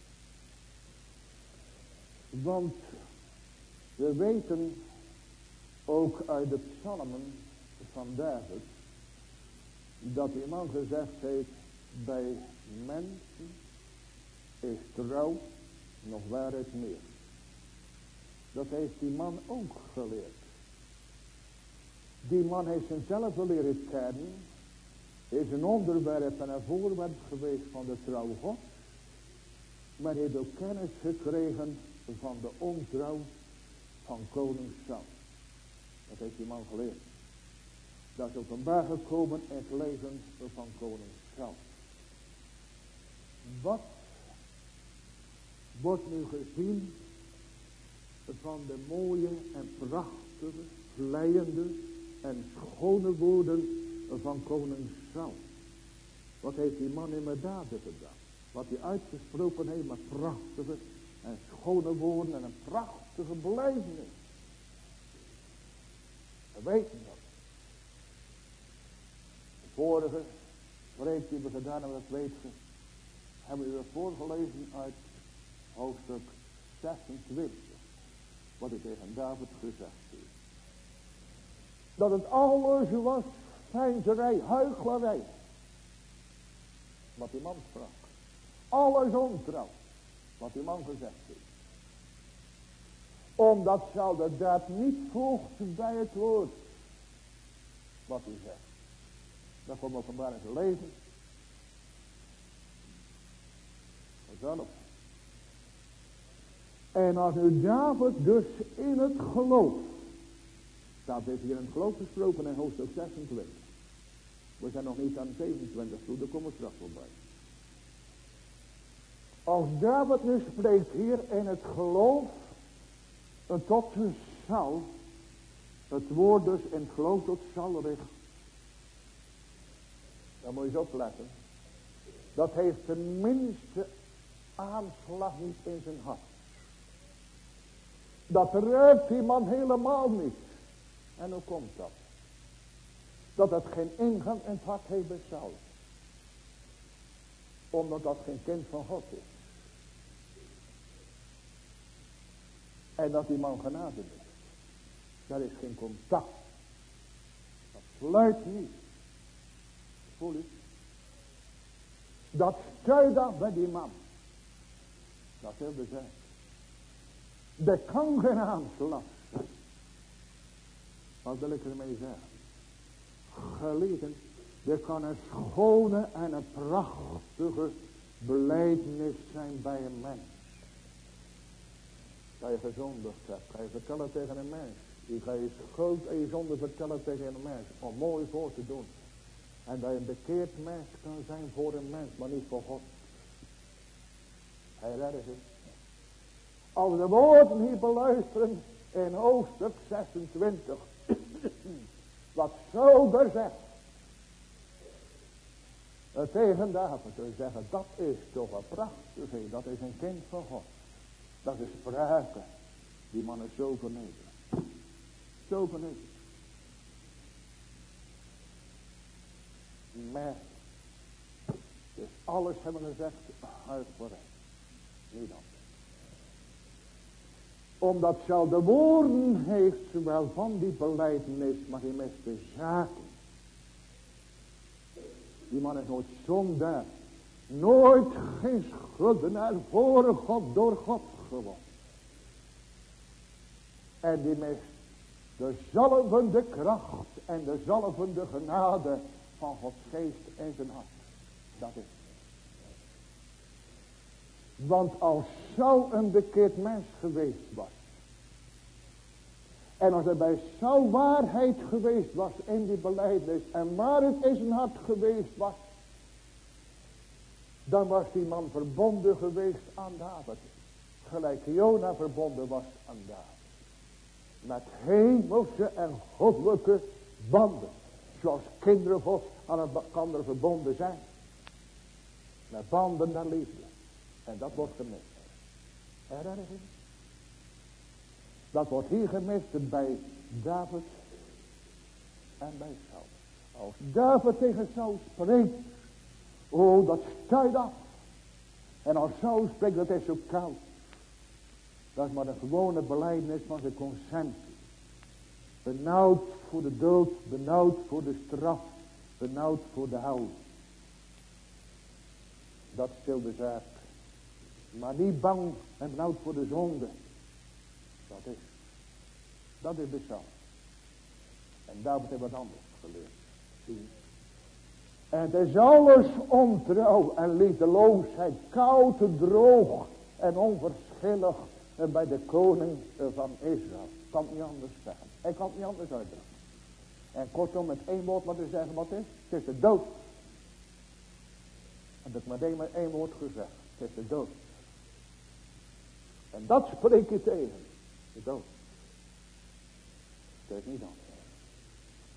Want we weten ook uit de psalmen van David dat die man gezegd heeft, bij mensen is trouw nog waarheid meer. Dat heeft die man ook geleerd. Die man heeft zichzelf leren kennen, is een onderwerp en een voorwerp geweest van de trouw God, maar heeft ook kennis gekregen van de ontrouw van koning Saul. Dat heeft die man geleerd. Dat is openbaar gekomen in het leven van koning Saul. Wat wordt nu gezien van de mooie en prachtige, vleiende en schone woorden van koning Saul? Wat heeft die man inderdaad gedaan? Wat hij uitgesproken heeft met prachtige en schone woorden en een prachtige belijdenis. We weten dat. De vorige preek die we gedaan hebben, dat weet je, hebben we voorgelezen uit hoofdstuk zesentwintig. Wat ik tegen David gezegd heb. Dat het alles was veinzerij, huichelarij. Wat die man sprak. Alles ontrouw. Wat die man gezegd heeft. Omdat zou de daad niet voegt bij het woord. Wat hij zegt. Dat komt openbaar in zijn leven. Vanzelf. En als nu David dus in het geloof. Staat heeft hier in het geloof gesproken in hoofdstuk zesentwintig. We zijn nog niet aan zevenentwintig toe, daar komen we straks voorbij. Als David nu spreekt hier in het geloof. En tot Saul. Het woord dus in het geloof tot Saul richt. Dan moet je eens opletten. Dat heeft de minste aanslag niet in zijn hart. Dat ruikt die man helemaal niet. En hoe komt dat? Dat het geen ingang in het hart heeft bij Saul. Omdat dat geen kind van God is. En dat die man genade is. Daar is geen contact. Dat sluit niet. Voel je? Dat stuit af bij die man. Dat wil zeggen. Er kan geen aanslag zijn. Wat wil ik ermee zeggen? Geliefden, er kan een schone en een prachtige belijdenis zijn bij een mens. Dat je gezondigd hebt. Ga je vertellen tegen een mens. Je ga je schuld en je zonde vertellen tegen een mens. Om mooi voor te doen. En dat je een bekeerd mens kan zijn voor een mens. Maar niet voor God. Hij redde het. Als de woorden hier beluisteren. In hoofdstuk zesentwintig. Wat zo daar zegt. Tegen David te zeggen. Dat is toch een prachtig. Dat is een kind van God. Dat is sprake. Die man is zo vernederd. Zo vernederd. Maar. Dus alles hebben we gezegd. Uit vooruit. Niet anders. Omdat Saul de woorden heeft. Zowel van die belijdenis. Maar hij mist de zaken. Die man is nooit zondaar. Nooit geen schuldenaar voor God. Door God geworden. En die mist de zalvende kracht en de zalvende genade van Gods geest in zijn hart. Dat is. Want als Saul een bekeerd mens geweest was. En als er bij Saul waarheid geweest was in die belijdenis. En waar het in zijn hart geweest was. Dan was die man verbonden geweest aan David. Gelijk Jona verbonden was aan David. Met hemelse en goddelijke banden. Zoals kinderen God aan elkaar verbonden zijn. Met banden en liefde. En dat wordt gemist. Erg is. Dat wordt hier gemist bij David en bij Saul. Als David tegen Saul spreekt. Oh, dat stuit af. En als Saul spreekt, dat is zo koud. Dat is maar een gewone belijdenis van zijn consent. Benauwd voor de dood, benauwd voor de straf, benauwd voor de hel. Dat stil de zaak. Maar niet bang en benauwd voor de zonde. Dat is. Dat is de Saul. En David heeft wat anders geleerd. Zie. En het is alles ontrouw en liefdeloosheid, koud, droog en onverschillig bij de koning van Israël. Ik kan het niet anders zeggen. Ik kan het niet anders uitdrukken. En kortom met één woord wat te zeggen wat is. Het is de dood. Heb ik meteen met één woord gezegd. Het is de dood. En dat spreek je tegen. De dood. Het is niet anders.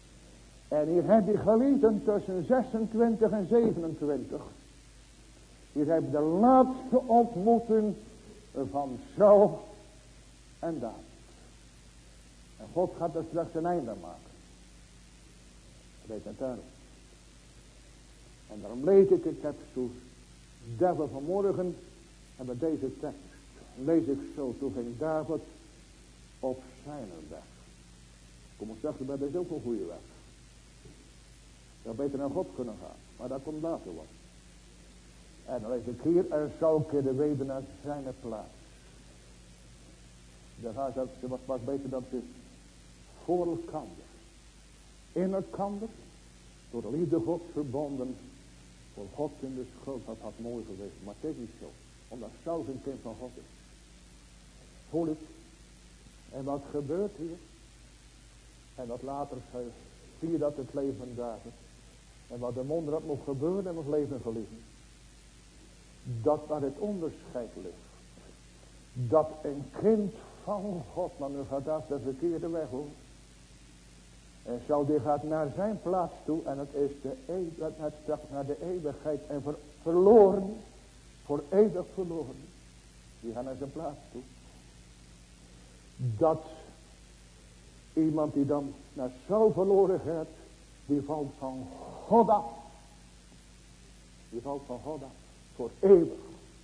En hier heb je geliefden tussen zesentwintig en zevenentwintig. Hier hebben de laatste ontmoeting van Saul en David. En God gaat er straks een einde aan maken. Weet het duidelijk. En daarom lees ik het tekst toe. Dat we vanmorgen hebben deze tekst. Lees ik zo. Toen ging David op zijn weg. Kom eens zeggen, dat is ook een goede weg. Je zou beter naar God kunnen gaan. Maar dat komt later wel. En dan lees ik hier. Er zou keerde weder naar zijn plaats. Dan gaat het, ze was pas beter dan het is. Voor elkander. In elkander. Door de liefde God verbonden. Voor God in de schuld. Dat had mooi geweest. Maar het is niet zo. Omdat Saul een kind van God is. Voel ik. En wat gebeurt hier? En wat later zie je dat het leven van David. En wat de wonder dat nog gebeuren en nog leven gelieven. Dat waar het onderscheid ligt. Dat een kind van God, maar nu gaat dat de verkeerde weg hoor. En zo die gaat naar zijn plaats toe. En het is de eeuwigheid, het straks naar de eeuwigheid. En ver, verloren. Voor eeuwig verloren. Die gaat naar zijn plaats toe. Dat iemand die dan naar zo verloren gaat. Die valt van God af. Die valt van God af. Voor eeuwig.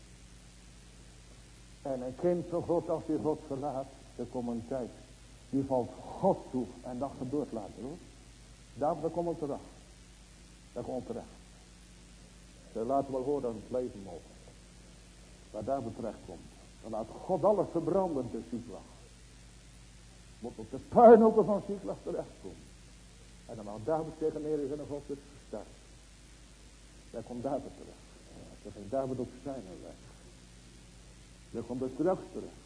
En een kind van God als die God verlaat. Er komt een tijd. Die valt God toe. En dat gebeurt later hoor. Daar, daar komt het terecht. Daar komt het terecht. Ze laten wel horen dat het leven mogen. Waar daar terecht komt. Dan laat God alles verbranden te Ziklag. Moet op de puinhopen van Ziklag terechtkomen. En dan mag David tegen neer is en dan God is versterkt. Daar komt David terecht. Dan ging David op zijn weg. Daar komt het straks terecht.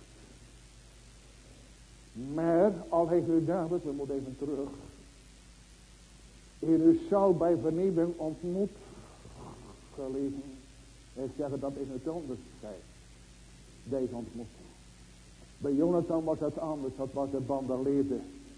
Maar al heeft u David, we moeten even terug. In u zou bij vernieuwing ontmoet gelezen. Ik zeg dat is het anders zijn. Deze ontmoeting. Bij Jonathan was het anders. Dat was de band der liefde.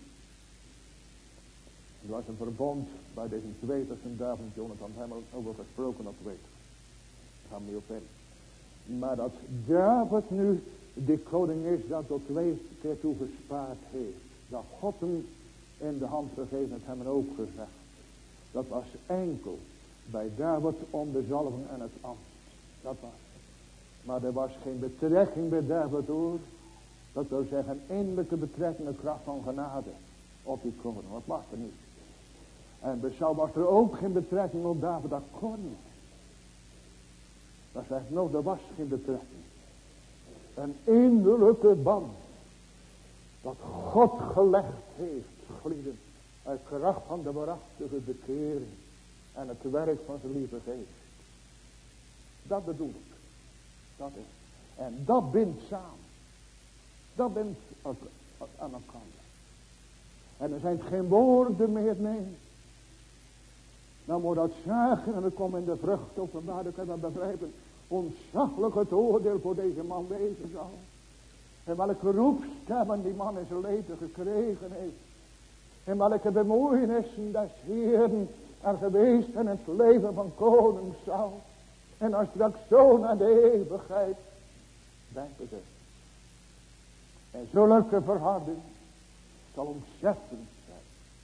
Er was een verbond bij deze twee tussen David en Jonathan. Daar hebben we over gesproken, dat weet ik. Daar gaan we niet op in. Maar dat David nu de koning is dat tot twee keer toe gespaard heeft. Dat God hem in de hand gegeven heeft, hebben we ook gezegd. Dat was enkel bij David om de zalving en het ambt. Dat was. Maar er was geen betrekking bij David hoor. Dat wil zeggen innerlijke betrekking en kracht van genade op die koning. Dat was er niet. En bij Saul was er ook geen betrekking op David. Dat kon niet. Dat zegt nou, er was geen betrekking. Een innerlijke band. Dat God gelegd heeft. Gelieden. Uit kracht van de waarachtige bekering. En het werk van zijn lieve geest. Dat bedoel ik. Dat is. En dat bindt samen. Dat bindt aan elkaar. En er zijn geen woorden meer, nee. Dan moet dat zagen en dan komt in de vrucht openbaar. Dan kan je dat begrijpen. Ontzaglijk het oordeel voor deze man wezen zal. En welke roepstemmen die man in zijn leven gekregen heeft. En welke bemoeienissen des Heeren er geweest in het leven van koning Saul. En als straks zo naar de eeuwigheid. Denk het eens. En zulke verharding zal ontzettend zijn.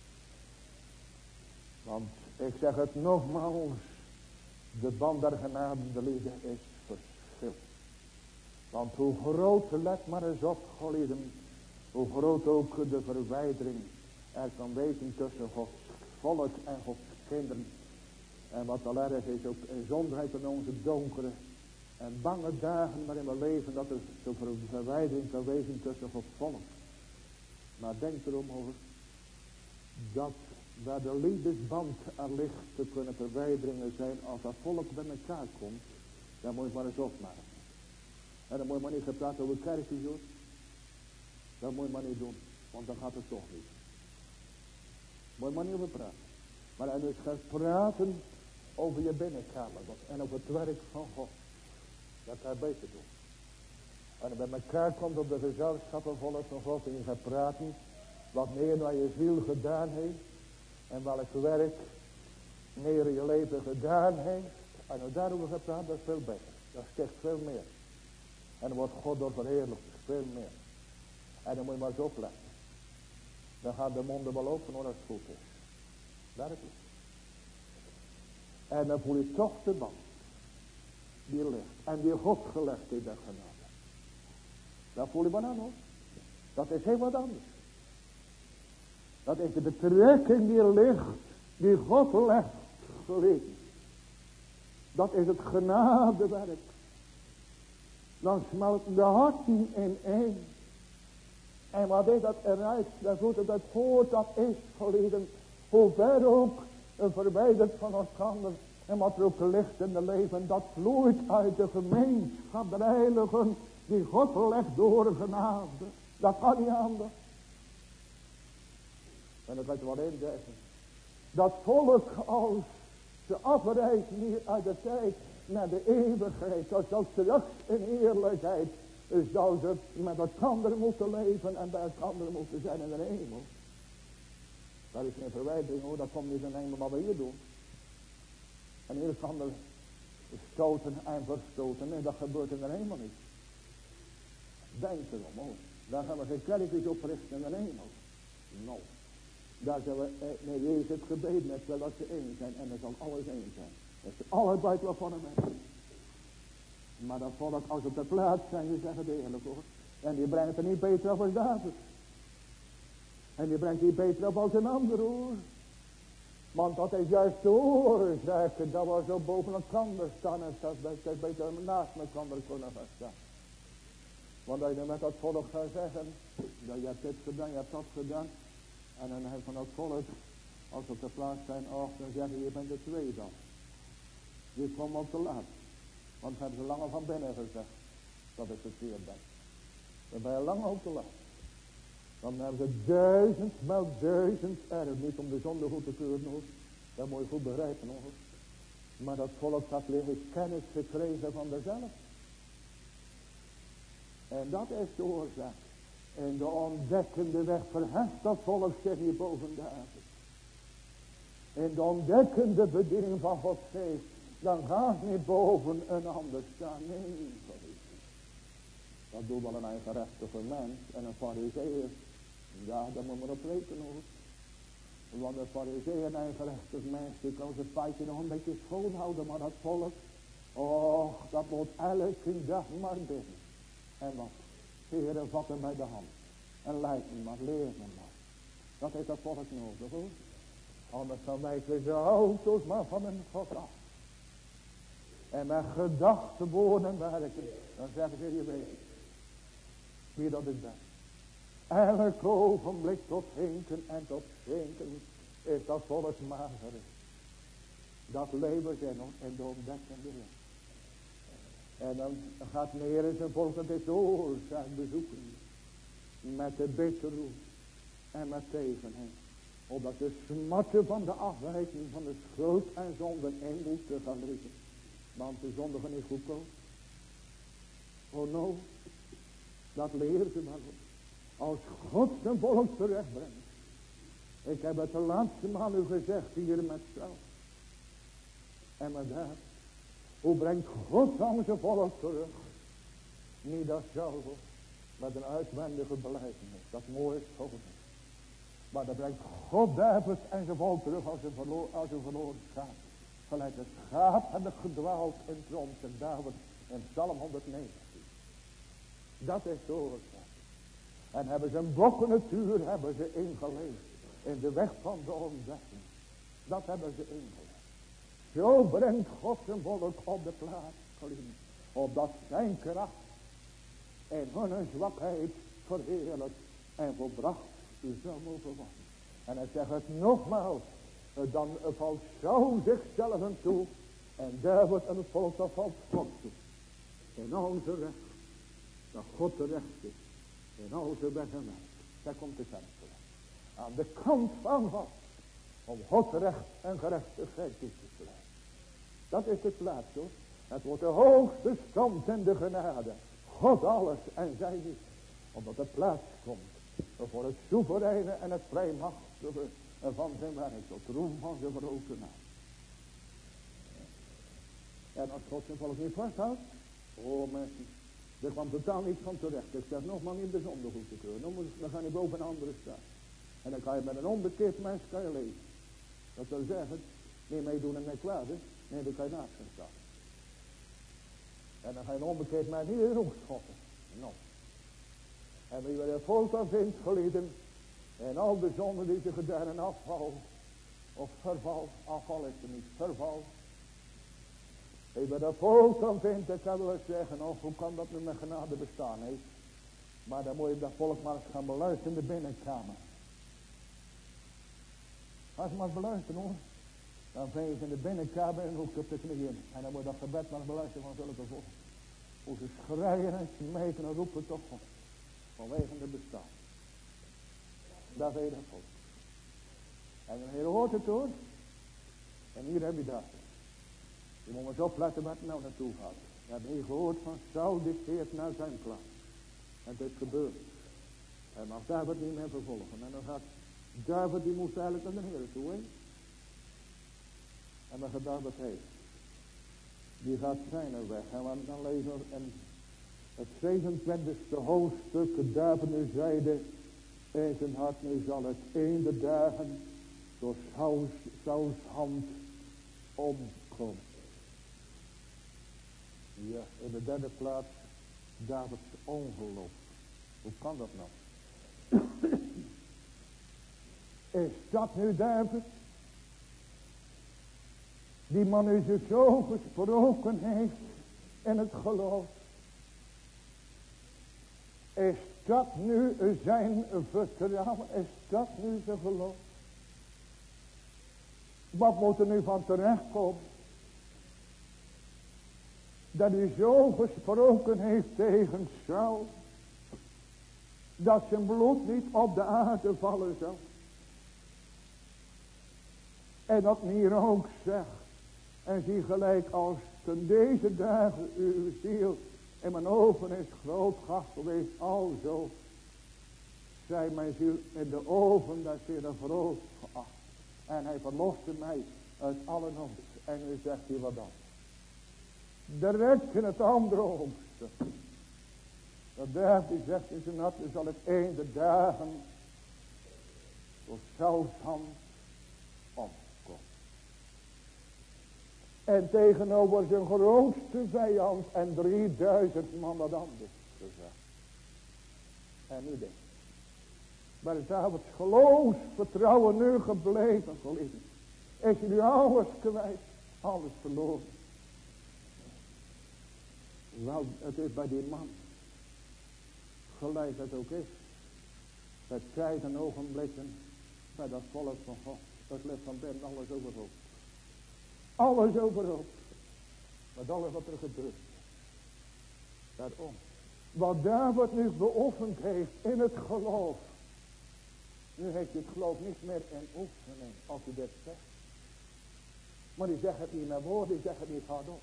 Want ik zeg het nogmaals. De band der genade, de liefde is verschil. Want hoe groot, let maar eens op, gelieden. Hoe groot ook de verwijdering er kan wezen tussen Gods volk en Gods kinderen. En wat al erg is ook in zonderheid in onze donkere en bange dagen waarin we leven. Dat er zo'n verwijdering kan wezen tussen Gods volk. Maar denk erom over. Dat waar de liefdesband er ligt te kunnen verwijderingen zijn. Als dat volk bij elkaar komt. Dan moet je maar eens opmaken. En dan moet je maar niet gaan praten over kerkjes hoor. Dat moet je maar niet doen. Want dan gaat het toch niet. Moet je maar niet over praten. Maar hij dus gaat praten over je binnenkamer. En over het werk van God. Dat hij beter doet. En dan bij elkaar komt op de gezelschappen volk van God. En je gaat praten. Wat meer naar je ziel gedaan heeft. En welk werk meer in je leven gedaan heeft. En als daarover gaat praten, dat is veel beter. Dat sticht veel meer. En dan wordt God door verheerlijkt. Veel meer. En dan moet je maar eens opletten. Dan gaan de monden wel open hoor als het goed is. Werkelijk. En dan voel je toch de band. Die ligt. En die God gelegd in de genade. Dat voel je maar aan hoor. Dat is heel wat anders. Dat is de betrekking die ligt. Die God legt. Geliefd. Dat is het genadewerk. Dan smelten de harten in één. En wat is dat eruit? Dat voelt dat voort, dat is geleden. Hoe ver ook verwijderd van elkaar. En wat er ook ligt in de leven. Dat vloeit uit de gemeenschap der heiligen. Die God legt door genade. Dat kan niet anders. En dat kan je wel indenken. Dat volk als ze afreikt hier uit de tijd naar de eeuwigheid. Dat zal terug in eerlijkheid. Dus zou ze met het andere moeten leven en bij het andere moeten zijn in de hemel. Dat is geen verwijdering hoor, dat komt niet in de hemel wat we hier doen. En hier kan er stoten en verstoten. Nee, dat gebeurt in de hemel niet. Denk erom hoor. Daar gaan we geen kerkjes oprichten in de hemel. Nou. Daar zullen we, eh, nee, Jezus het gebeden net wel dat ze één zijn. En er zal alles één zijn. Dat ze allebei wel van hem hebben. Maar dat volk als op de plaats zijn, je zegt het eerlijk hoor. En die brengt er niet beter op als David. En die brengt niet beter op als een ander hoor. Want dat is juist de oorzaak dat we zo boven elkaar staan. En dat we beter naast elkaar kunnen gaan staan. Want als je met dat volk gaat zeggen. Dat je hebt dit gedaan, je hebt dat gedaan. En dan heb je van dat volk. Als ze op de plaats zijn, oh, dan zeggen je bent de twee dan. Je komt op te laat. Want hebben ze langer van binnen gezegd. Dat ik verkeerd ben. Dan ben je lang op te laat. Dan hebben ze duizend, wel duizend erg. Niet om de zonde goed te keuren hoor. Dat moet je goed begrijpen hoor. Maar dat volk had liggen kennis gekregen van dezelf. En dat is de oorzaak. En de ontdekkende weg verheft dat volk zich hier boven de aarde. In de ontdekkende bediening van Gods geest. Dan gaat niet boven een ander staan. Nee, dat doet wel een eigenrechtige mens. En een farizeeër. Ja, daar moet men op rekenen hoor. Want een farizeeër, een eigenrechtig mens. Die kan zijn feitje nog een beetje schoon houden. Maar dat volk. Oh, dat moet elke dag maar binnen. En wat? Heere, vat hem bij de hand. En leid me maar, leer me maar. Dat heeft dat volk nodig hoor. Anders dan wijken ze auto's maar van een God af. En met gedachten, woorden werken. Dan zeggen ze, je weet wie dat ik ben. Elk ogenblik tot hinken en tot schenken is dat volk mager. Dat leven ze nog in de ontdekkende weg. En dan gaat neer in zijn volk het is oorzaak bezoeken. Met de bitterroep en met tegen hem. Opdat de smarten van de afwijking van de schuld en zonde in moeten gaan liggen. Want de zondigen is goedkoop. Oh no, dat leert ze maar. Als God zijn volk terechtbrengt. Ik heb het de laatste maal u gezegd hier met zelf. En met dat. Hoe brengt God aan zijn volk terug? Niet dat zelf, met een uitwendige belijdenis. Dat mooi is schoon. Maar dat brengt God David en zijn volk terug als een verloren, als een verloren schaap. Gelijk het schaap hebben gedwaald in trons en David in Psalm honderdnegentien. Dat is de oorzaak. En hebben ze een bokken natuur hebben ze ingeleefd. In de weg van de ontdekking. Dat hebben ze ingeleefd. Zo brengt God zijn volk op de plaats. Opdat zijn kracht en hun zwakheid verheerlijk en volbracht u zou mogen worden. En hij zegt het nogmaals. Dan valt zo zichzelf aan toe. En daar wordt een volk dat valt God toe. In onze recht. Dat God de recht is. In onze weg en weg. Daar komt de kerk terecht. Aan de kant van God. Om God recht en gerechtigheid toe te blijven. Dat is de plaats hoor. Het wordt de hoogste stand in de genade. God alles en zij niet. Omdat de plaats komt. Voor het soevereine en het vrijmachtige van zijn werk. Tot roem van zijn grote naam. En als God zijn volk niet vasthoudt. Oh mensen, er kwam totaal niet van terecht. Ik zeg nog maar niet de zonde goed te keuren. Dan, moet, dan ga je boven een andere staan. En dan kan je met een onbekeerd mens kan je leven. Dat wil zeggen, niet meedoen en mee kwaad. Nee, dan kan je naast gaan staan. En dan ga je een onbekeerd mens niet in de roep schoppen. Nou. En wie er volk van vindt gelieden. En al de zonden die ze gedaan en afval. Of verval. Afval is er niet. Verval. Wie er volk van vindt. Dan kan wel eens zeggen. Oh, hoe kan dat nu met genade bestaan heeft. Maar dan moet je dat volk maar eens gaan beluisteren in de binnenkamer. Als je maar eens beluisteren hoor. Dan vind je ze in de binnenkamer en hoek op de knieën. En dan moet je dat gebed maar eens beluisteren van zulke volk. Hoe ze schreien en smeken en roepen toch van. Vanwege de bestaan. Dat is het volk. En de Heer hoort het hoor. En hier heb je dat. Je moet maar eens opletten wat er nou naartoe gaat. We hebben hier gehoord van Saul die keert naar zijn plaats. En het is gebeurd. En mag David niet meer vervolgen. En dan gaat David, die moest eigenlijk naar de Heer toe. He? En dan gaat David heen. Die gaat zijn weg. En dan lezen we in het zevenentwintigste hoofdstuk. David nu zeide in zijn hart. Nu zal het einde dagen door Sauls, Sauls hand omkomen. Ja, in de derde plaats Davids ongeloof. Hoe kan dat nou? Is dat nu David? Die man u zich zo gesproken heeft in het geloof. Is dat nu zijn vertrouwen? Is dat nu zijn geloof? Wat moet er nu van terechtkomen? Dat u zo gesproken heeft tegen Saul. Dat zijn bloed niet op de aarde vallen zou. En dat hier ook zegt. En zie gelijk als ten deze dagen uw ziel in mijn ogen is groot gast geweest. Alzo zij mijn ziel in de oven dat zeer groot geacht. En hij verloste mij uit alle nood. En nu zegt hij wat dan. Direct in het andere hoofdstuk. Dat David zegt in zijn hart, zal het einde dagen door Sauls hand omkomen. En tegenover zijn grootste vijand en drieduizend man dat anders gezegd. En nu denk ik. Maar is Davids geloofsvertrouwen nu gebleven, geliefd. Is hij nu alles kwijt, alles verloren. Wel, het is bij die man. Gelijk het ook is. Met tijd en ogenblikken. Bij dat volk van God. Dat ligt van binnen alles overhoop. Alles overhoop. Met alles wat er gebeurt. Daarom. Wat David nu beoefend heeft in het geloof. Nu heeft hij het geloof niet meer in oefening. Als hij dit zegt. Maar hij zegt het niet met woorden. Hij zegt het niet hardop.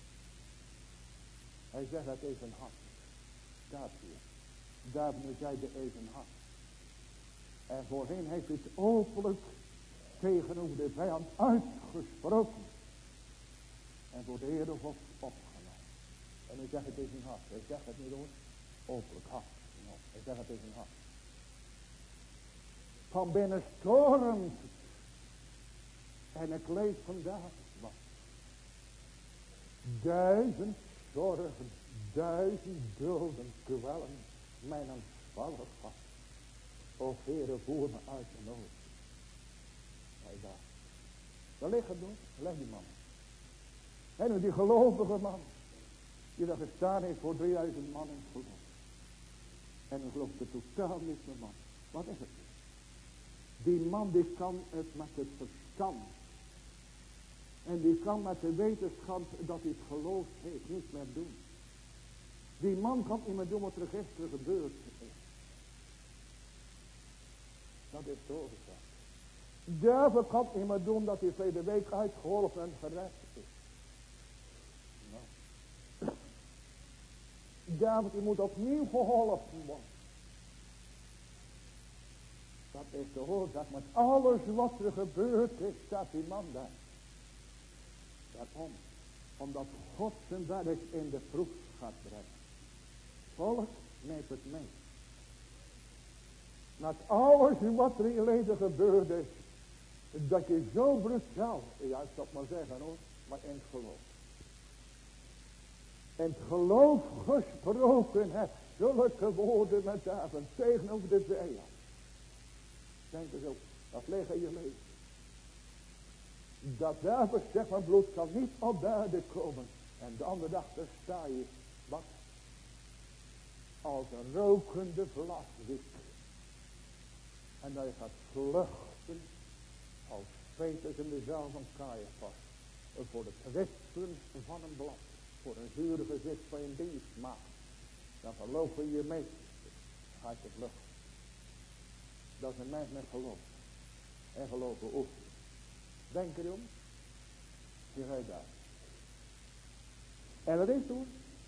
Hij zegt het is een hart. Daar hier. David nu zei de even hart. En voorheen heeft hij het openlijk tegenover de vijand uitgesproken. En voor de Heer of opgenomen. En hij zegt het is een hart. Hij zegt het niet hoor. Openlijk hart. No, hij zegt het is een hart. Van binnen stormt. En ik lees van David wat. Duizend zorgen, duizend dulden kwellen mijn aanvallig hart. O Heere, voer me uit de nood. Hij daar. Daar ligt het doen. Leg die man. En die gelovige man. Die daar gestaan heeft voor drieduizend man in het geloof. En dan gelooft het totaal niet meer man. Wat is het? Die man die kan het met het verstand. En die kan met de wetenschap dat hij het geloof heeft niet meer doen. Die man kan niet meer doen wat er gisteren gebeurd is. Dat is de oorzaak. David kan niet meer doen dat hij verleden week uitgeholpen en gered is. Nou. David, die moet opnieuw geholpen worden. Dat is de oorzaak. Met alles wat er gebeurd is, staat die man daar. Waarom? Omdat God zijn werk in de proef gaat brengen. Volk, neemt het mee. Met alles wat er in je leven gebeurd is. Dat je zo brutaal, ja ik zal het maar zeggen hoor, maar in het geloof. In het geloof gesproken hebt. Zulke woorden met David tegenover de vijand. Denk eens ook, dat ligt in je leven. Dat David zegt, mijn bloed zal niet op de aarde komen. En de andere dag daar sta je, wat? Als een rokende vlaswiek. En dat je gaat vluchten als Petrus in de zaal van Caiaphas. Voor het rispelen van een blad. Voor een zure gezicht van een dienstmaagd. Dan geloven je mee. Ga je vluchten. Dat is een mens met geloof. En geloven oefenen. Denk erom. Je gaat daar. En wat is toen?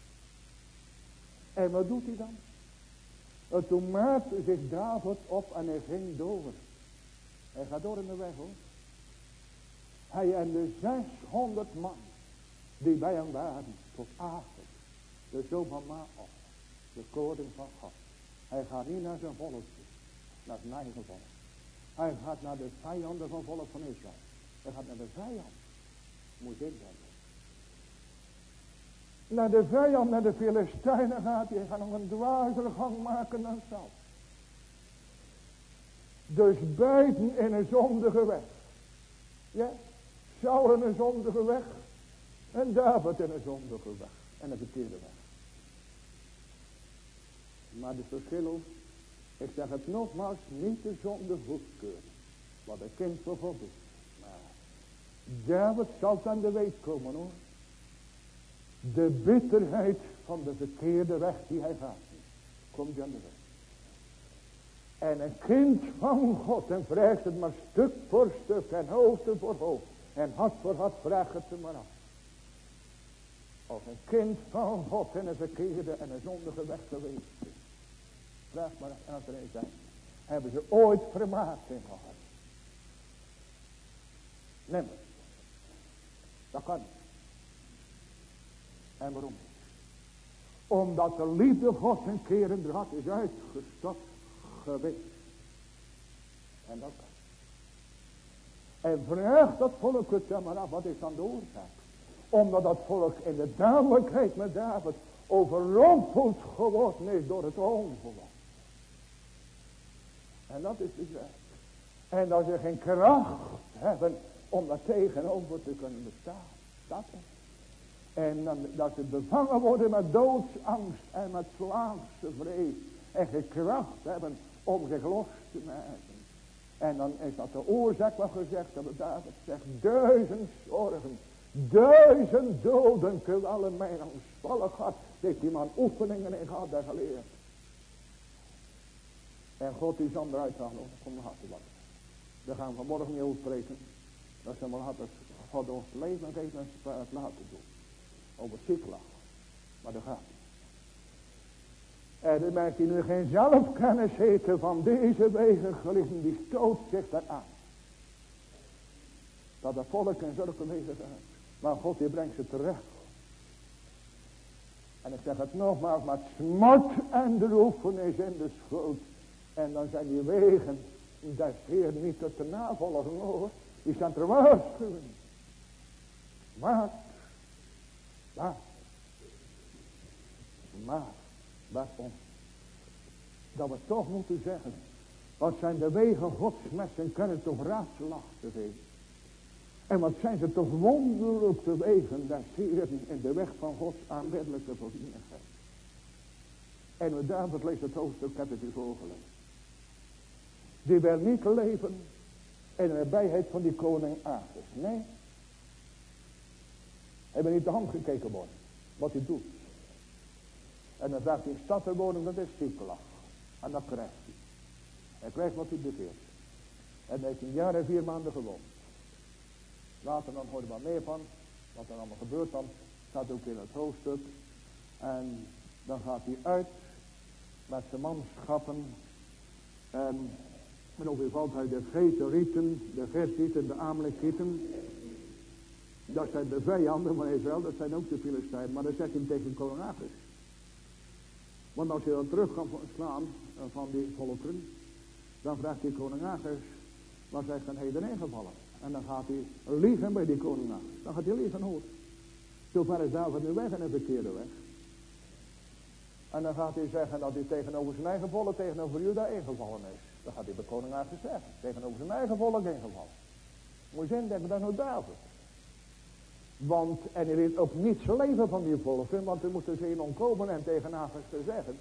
En wat doet hij dan? En toen maakte zich David op en hij ging door. Hij gaat door in de weg hoor. Hij en de zeshonderd man die bij hem waren tot Asen, de zoon van Maas, de koning van God. Hij gaat niet naar zijn volkje, naar zijn eigen volk. Hij gaat naar de vijanden van volk van Israël. Hij gaat naar de vijand. Moet ik denken. Naar de vijand, naar de Filistijnen gaat hij. Hij gaat nog een dwazer gang maken dan Saul. Dus beiden in een zondige weg. Ja, Saul in een zondige weg. En David in een zondige weg. En een verkeerde weg. Maar het verschil, ik zeg het nogmaals, niet de zonde goedkeuren. Wat een kind voor God is. Maar David zal het aan de weet komen hoor. De bitterheid van de verkeerde weg die hij gaat. Komt aan de weg. En een kind van God. En vraagt het maar stuk voor stuk. En hoofd voor hoofd. En hart voor hart vraagt het er maar af. Als een kind van God in een verkeerde en een zondige weg geweest is. Vraag maar aan het er zijn. Hebben ze ooit vermaakt in gehad? Neem het. Dat kan niet. En waarom? Omdat de liefde God een keer in de hart is uitgestort geweest. En dat kan. En vraagt dat volk het dan maar af, wat is dan de oorzaak? Omdat dat volk in de duidelijkheid met David overrompeld geworden is door het ongeloof. En dat is de zaak. En dat ze geen kracht hebben om daar tegenover te kunnen bestaan. Dat is. En dan, dat ze bevangen worden met doodsangst en met slaafse vrees. En geen kracht hebben om zich los te maken. En dan is dat de oorzaak wat gezegd hebben. David zegt duizend zorgen. Duizend doden terwijl in mijn angstvallig hart. Heeft die man oefeningen in gehad en geleerd. En God is dan eruit gaan. Kom naar harte wat. Daar gaan we vanmorgen niet over spreken. Dat ze maar hadden God ons leven geven en ze het laten doen. Over Siklag. Maar daar gaat het. En dan merkt hij nu geen zelfkennis heeft van deze wegen gelichten. Die stoot zich daaraan. Dat het volk in zulke wegen gaat. Maar God die brengt ze terecht. En ik zeg het nogmaals. Maar smart en droefenis in de schuld. En dan zijn die wegen. Dat is Heer niet tot de navolgen hoor. Die staan ter waarschuwing. Maar. Maar. Maar. Waarom? Dat we toch moeten zeggen. Wat zijn de wegen Gods met zijn kunnen toch raadselachtig zijn. En wat zijn ze toch wonderlijk de wegen der Heeren in de weg van Gods aanbiddelijke voorzienigheid. En we David leest het hoofdstuk, ik heb het u voorgelezen. Die wil niet leven in de nabijheid van die koning Agis. Nee. Hij wil niet de hand gekeken worden. Wat hij doet. En dan vraagt hij in stad te wonen, dat is Siklag. En dat krijgt hij. Hij krijgt wat hij beveelt. En hij heeft een jaar en vier maanden gewoond. Later dan hoor je wat meer van. Wat er allemaal gebeurt dan. Staat ook in het hoofdstuk. En dan gaat hij uit. Met zijn manschappen. En met overvalt hij de Geterieten. De Gersieten. De Amalekieten. Dat zijn de vijanden van Israël. Dat zijn ook de Filistijnen. Maar dan zegt hij tegen koning Agis. Want als je dan terug kan slaan van die volkeren, dan vraagt die koning Agis, wat zijn dan heden ingevallen? En dan gaat hij liegen bij die koning Agis. Dan gaat hij liegen hoor. Zover is David nu weg in een verkeerde weg. En dan gaat hij zeggen dat hij tegenover zijn eigen volk, tegenover Juda ingevallen is. Dan gaat hij bij koning Agis zeggen, tegenover zijn eigen volk ingevallen. Moet je indenken, dat is nou David. Want, en hij weet ook niet zijn leven van die volken, want hij moet er zien omkomen en tegen Agis te zeggen.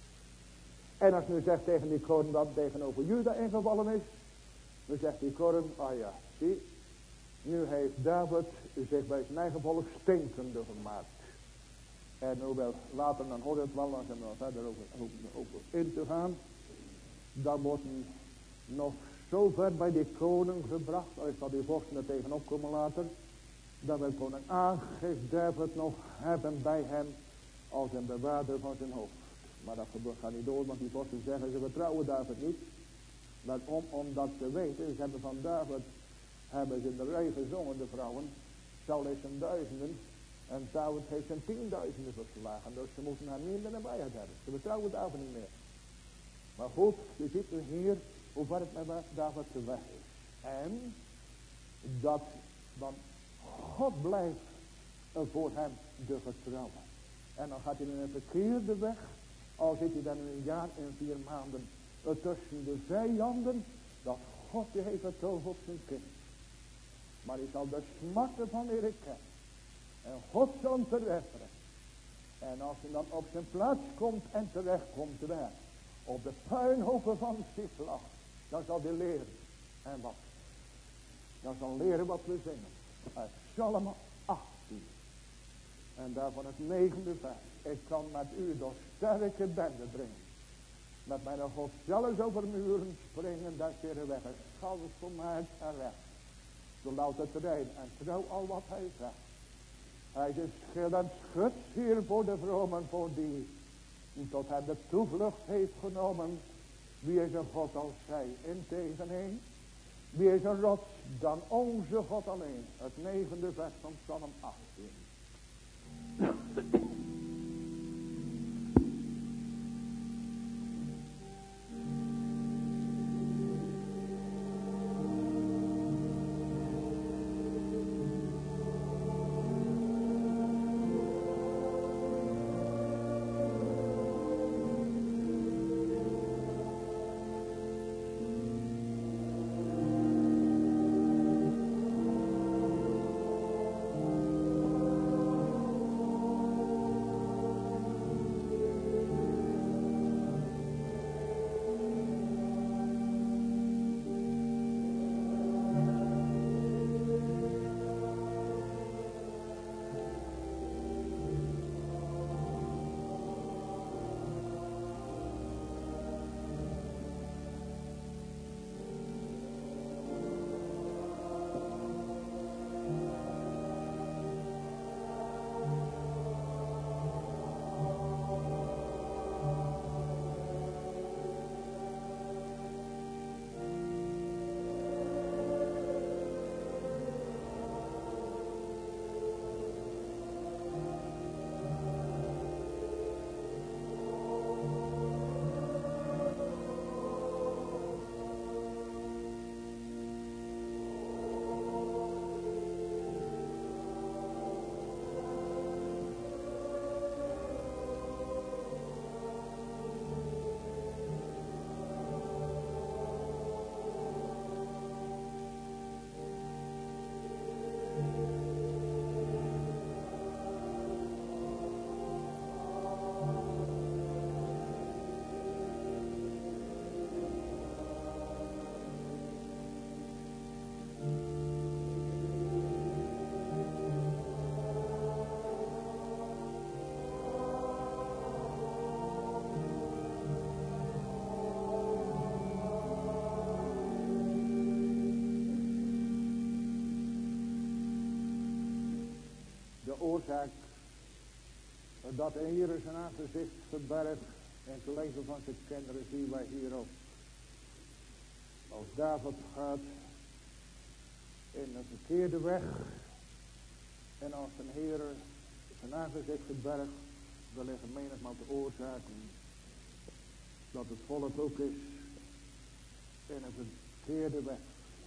En als nu zegt tegen die koning dat tegenover Juda ingevallen is, dan zegt die koning, ah ja, zie, nu heeft David zich bij zijn eigen volk stinkende gemaakt. En hoewel later dan hoort het wel, als we er verder over, over, over in te gaan, dan wordt nog zo ver bij die koning gebracht, als dat die vorsten er tegenop komen later, dat wij koning Agis David nog hebben bij hem als een bewaarder van zijn hoofd. Maar dat gaat niet door, want die vorsten zeggen, ze vertrouwen David niet. Waarom? Omdat ze weten, ze hebben van David, hebben ze in de rij gezongen, de vrouwen, Saul heeft zijn duizenden, en David heeft zijn tienduizenden verslagen. Dus ze moeten haar minder nabij hebben. Ze vertrouwen David niet meer. Maar goed, je ziet hier hoe ver het met David de weg is. En dat dan God blijft voor hem de vertrouwen. En dan gaat hij in een verkeerde weg. Al zit hij dan in een jaar en vier maanden tussen de vijanden. Dat God die heeft vertrouwd op zijn kind. Maar hij zal de smarten van leren kennen. En God zal hem terechtbrengen. En als hij dan op zijn plaats komt en terecht komt waar. Op de puinhopen van Ziklag. Dan zal hij leren. En wat? Dan zal leren wat we zingen. Uit Psalm achttien. En daarvan het negende vers. Ik kan met u door sterke benden brengen. Met mijn God zelfs over muren springen. Daar zitten weg. Het schals voor mij en recht. Zo louter terrein en trouw al wat hij zegt. Hij is een schild en schut hier voor de vromen, voor die tot hem de toevlucht heeft genomen. Wie is een God als zij? Integeneen. Wie is een rots dan onze God alleen? Het negende vers van Psalm achttien. Oorzaak dat de Heer zijn aangezicht verbergt en het leven van zijn kinderen zien wij hier ook. Als David gaat in een verkeerde weg en als een Heer zijn aangezicht verbergt, dan liggen menigmaal de oorzaken dat het volk ook is in een verkeerde weg.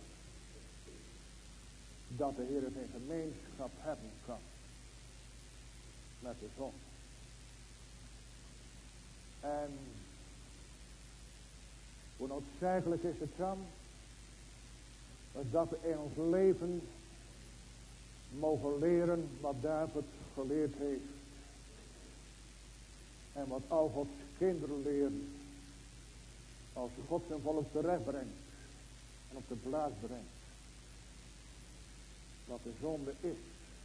Dat de Heer het in gemeenschap hebben kan met de zon. En hoe noodzakelijk is het dan dat we in ons leven mogen leren wat David geleerd heeft. En wat al Gods kinderen leren. Als God zijn volk terecht brengt. En op de plaats brengt. Wat de zonde is.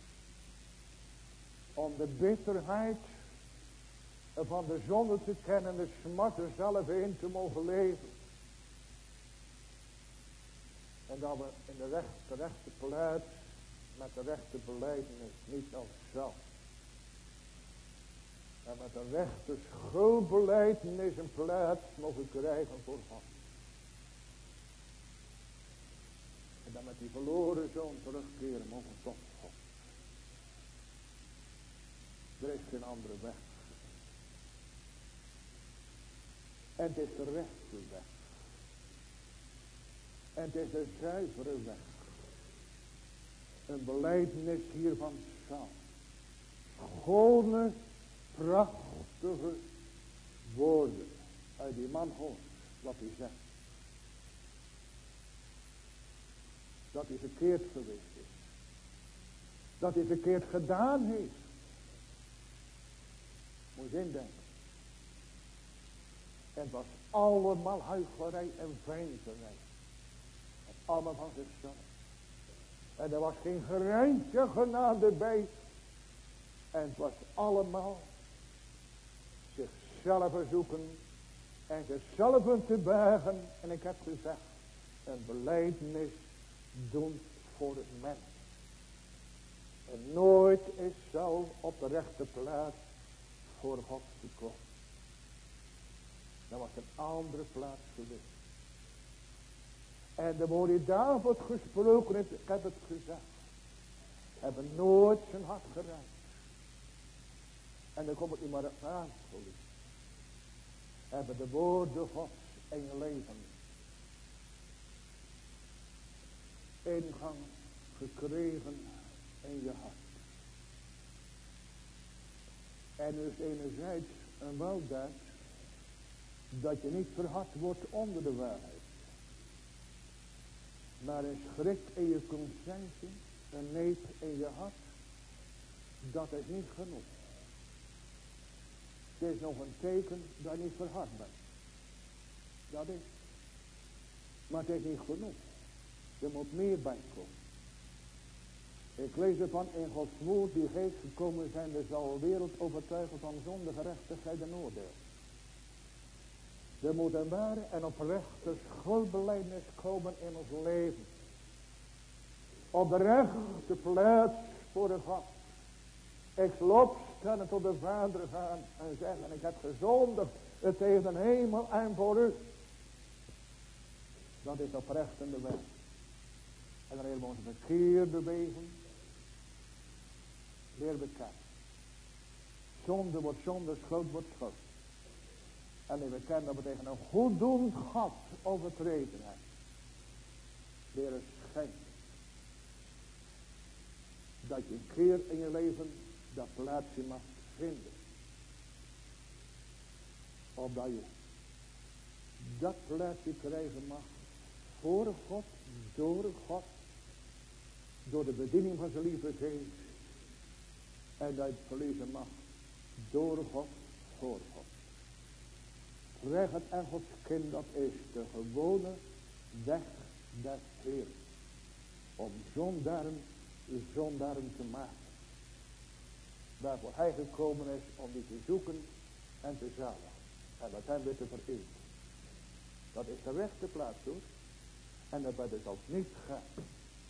Om de bitterheid van de zonde te kennen. De smart er zelf in te mogen leven. En dat we in de rechte, rechte plaats. Met de rechte belijdenis. Niet als zelf. En met de rechte schuldbelijdenis een plaats mogen krijgen voor God. En dan met die verloren zoon terugkeren mogen tot God. Er is geen andere weg. En het is de rechte weg. En het is de zuivere weg. Een belijdenis hiervan zal. Schone, prachtige woorden. Uit die man hoort wat hij zegt. Dat hij verkeerd geweest is. Dat hij verkeerd gedaan heeft. Moet je indenken. En het was allemaal huichelarij en veinzerij. En allemaal van zichzelf. En er was geen greintje genade bij. En het was allemaal zichzelf zoeken. En zichzelf te bergen. En ik heb gezegd. Een belijdenis doen voor het mens. En nooit is zo op de rechte plaats voor God gekomen. Dat was een andere plaats geweest. En de woorden die David gesproken heeft, ik heb het gezegd, hebben nooit zijn hart geraakt. En dan komt het niet maar op aan, geliefd. Hebben de woorden Gods in je leven ingang gekregen in je hart. En dus enerzijds een weldaad dat je niet verhard wordt onder de waarheid. Maar een schrik in je conscientie, een neep in je hart, dat is niet genoeg. Het is nog een teken dat je niet verhard bent. Dat is. Maar het is niet genoeg. Er moet meer bij komen. Ik lees ervan in Gods woord die geest gekomen zijn, er zal de wereld overtuigen van zonde, gerechtigheid en oordeel. Er moet een ware en oprechte schuldbelijdenis komen in ons leven. Op de rechte plaats voor de God. Ik zal opstaan en tot de Vader gaan en zeggen, ik heb gezondigd tegen de hemel en voor u. Dat is oprecht in de weg. En dan hebben we onze verkeerde wegen weer bekend. Zonde wordt zonde, schuld wordt schuld. En we kennen dat we tegen een goeddoend God overtreden hebben. Weer een schenk. Dat je een keer in je leven dat plaatsje mag vinden. Opdat je dat plaatsje krijgen mag. Voor God, door God. Door de bediening van zijn lieve geest. En dat je het verliezen mag. Door God, voor God. Recht en Gods kind, dat is de gewone weg des Heeren. Om zondaren, zondaren te maken. Waarvoor hij gekomen is om die te zoeken en te zalen. En met hem weer te verenigen. Dat is de rechte plaats hoor. En dat het dus ook niet gaat.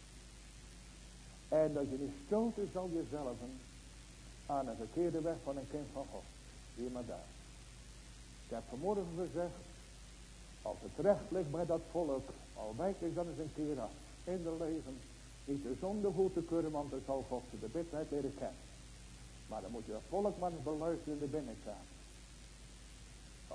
En dat je niet stoten zal jezelf aan een verkeerde weg van een kind van God. Hier maar daar. Ik heb vanmorgen gezegd, als het recht ligt bij dat volk, al wijk ik dan eens een keer af, in de leven, niet de zonde goed te kunnen, want dan zal God de bitterheid leren kennen. Maar dan moet je dat volk maar eens beluisteren in de binnenkamer. Als de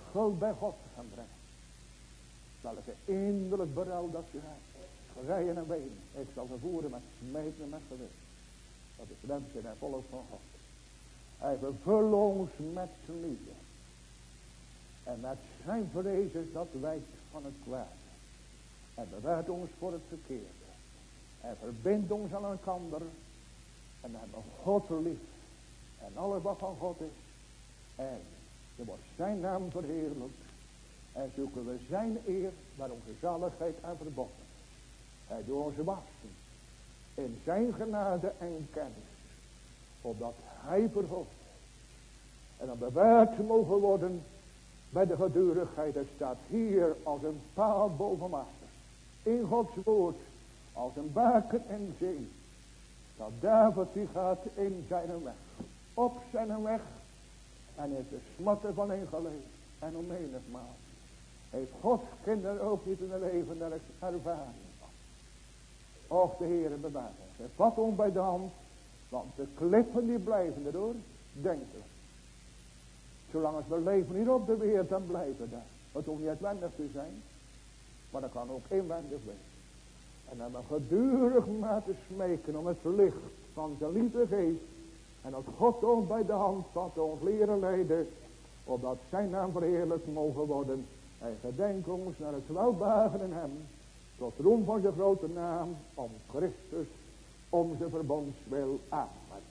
schuld bij God te gaan brengen. Zal ik een innerlijk berouw dat je hebt. Schreien en wenen. Ik zal vervoeren met smeken en met gewin. Dat is wens in het volk van God. Hij vervult ons met zijn liefde. En met zijn vrezen dat wijkt van het kwaad. En bewaart ons voor het verkeerde. En verbindt ons aan elkaar. En we hebben God lief. En alles wat van God is. En er wordt zijn naam verheerlijkt. En zoeken we zijn eer waar onze zaligheid aan verbonden. Hij doet ons wassen. In zijn genade en kennis. Opdat hij verhoogd. En dan bewaard mogen worden. Bij de gedurigheid. Er staat hier als een paal boven water. In Gods woord. Als een baken en zee. Dat David die gaat in zijn weg. Op zijn weg. En is de smatten van een geleefd. En om menigmaal. Heeft Gods kinderen ook niet in het leven dat ik ervaren. Och, de Heere bewaart ons. Hij vat ons bij de hand. Want de klippen die blijven er hoor. Denk er. Zolang als we leven hier op de wereld, dan blijven daar. Het hoeft niet uitwendig te zijn. Maar dat kan ook inwendig wezen. En dan gedurig maar te smeken om het licht van zijn lieve geest. En dat God ons bij de hand vat, ons leren leiden. Opdat zijn naam verheerlijkt mogen worden. En gedenk ons naar het welbehagen in hem. Tot roem van zijn grote naam. Om Christus, om zijn verbondswil. Amen.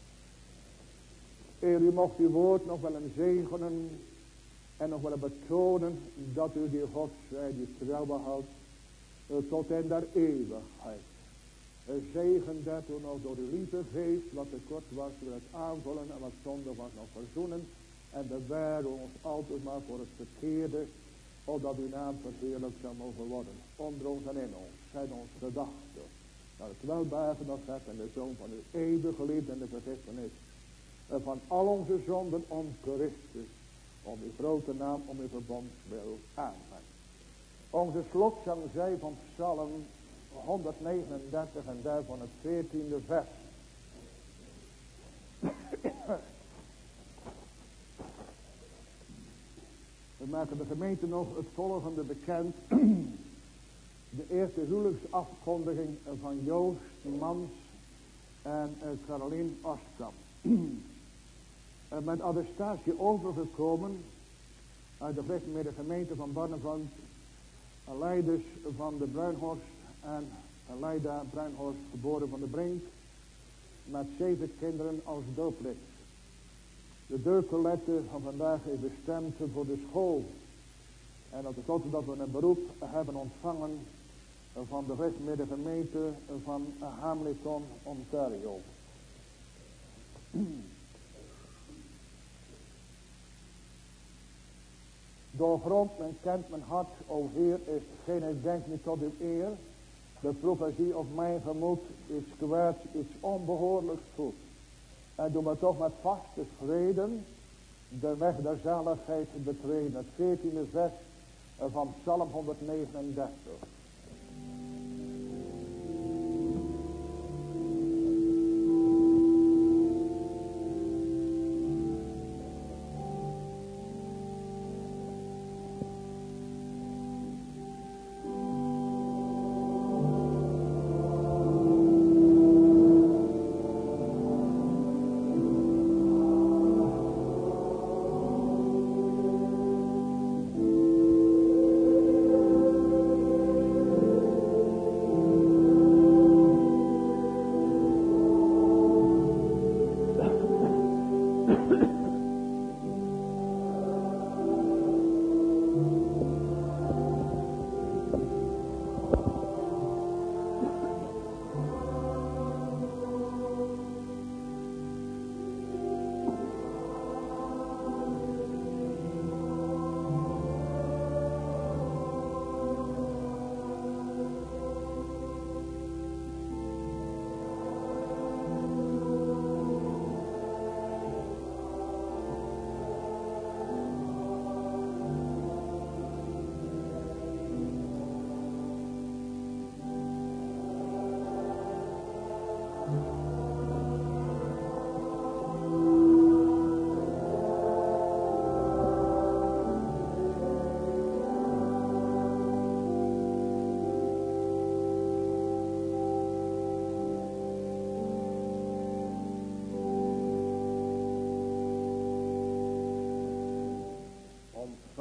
Eer u mocht uw woord nog wel een zegenen. En nog wel betonen dat u die God zij die trouw behoudt. Tot in der eeuwigheid. Zegen dat u nog door uw lieve geest. Wat te kort was door het aanvullen. En wat zonde was nog verzoenen. En bewaar ons altijd maar voor het verkeerde. Opdat uw naam verheerlijkt zou mogen worden. Onder ons en in ons. Zijn ons gedachten. Naar het welbehagen dat gaat. En de zoon van uw eeuwige liefde en de vergiffenis. En van al onze zonden om Christus. Om uw grote naam, om uw verbondswil. Amen. Onze slotzang zij van Psalm honderdnegenendertig en daarvan het veertiende vers. We maken de gemeente nog het volgende bekend. De eerste huwelijksafkondiging van Joost Mans en Caroline Oskam. Met attestatie overgekomen uit de gereformeerde gemeente van Barneveld. Leiders van de Bruinhorst en Leida Bruinhorst geboren van de Brink. Met zeven kinderen als dooplid. De deurcollette van vandaag is bestemd voor de school. En dat is ook dat we een beroep hebben ontvangen van de gereformeerde gemeente van Hamilton, Ontario. Doorgrond men kent mijn hart, o Heer, is geen ik denk niet tot uw eer. De profetie op mijn gemoed is kwaad, iets onbehoorlijks goed. En doe me toch met vaste vreden de weg der zaligheid betreden. Het veertiende vers van Psalm honderdnegenendertig.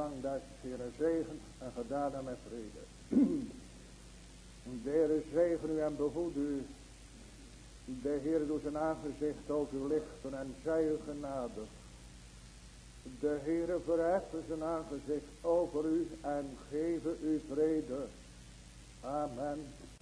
ontvang des Heeren zegen en gedaan met vrede. De Heere zegen u en behoed u. De Heer doet zijn aangezicht over u lichten en zij u genadig. De Heere verheffen zijn aangezicht over u en geven u vrede. Amen.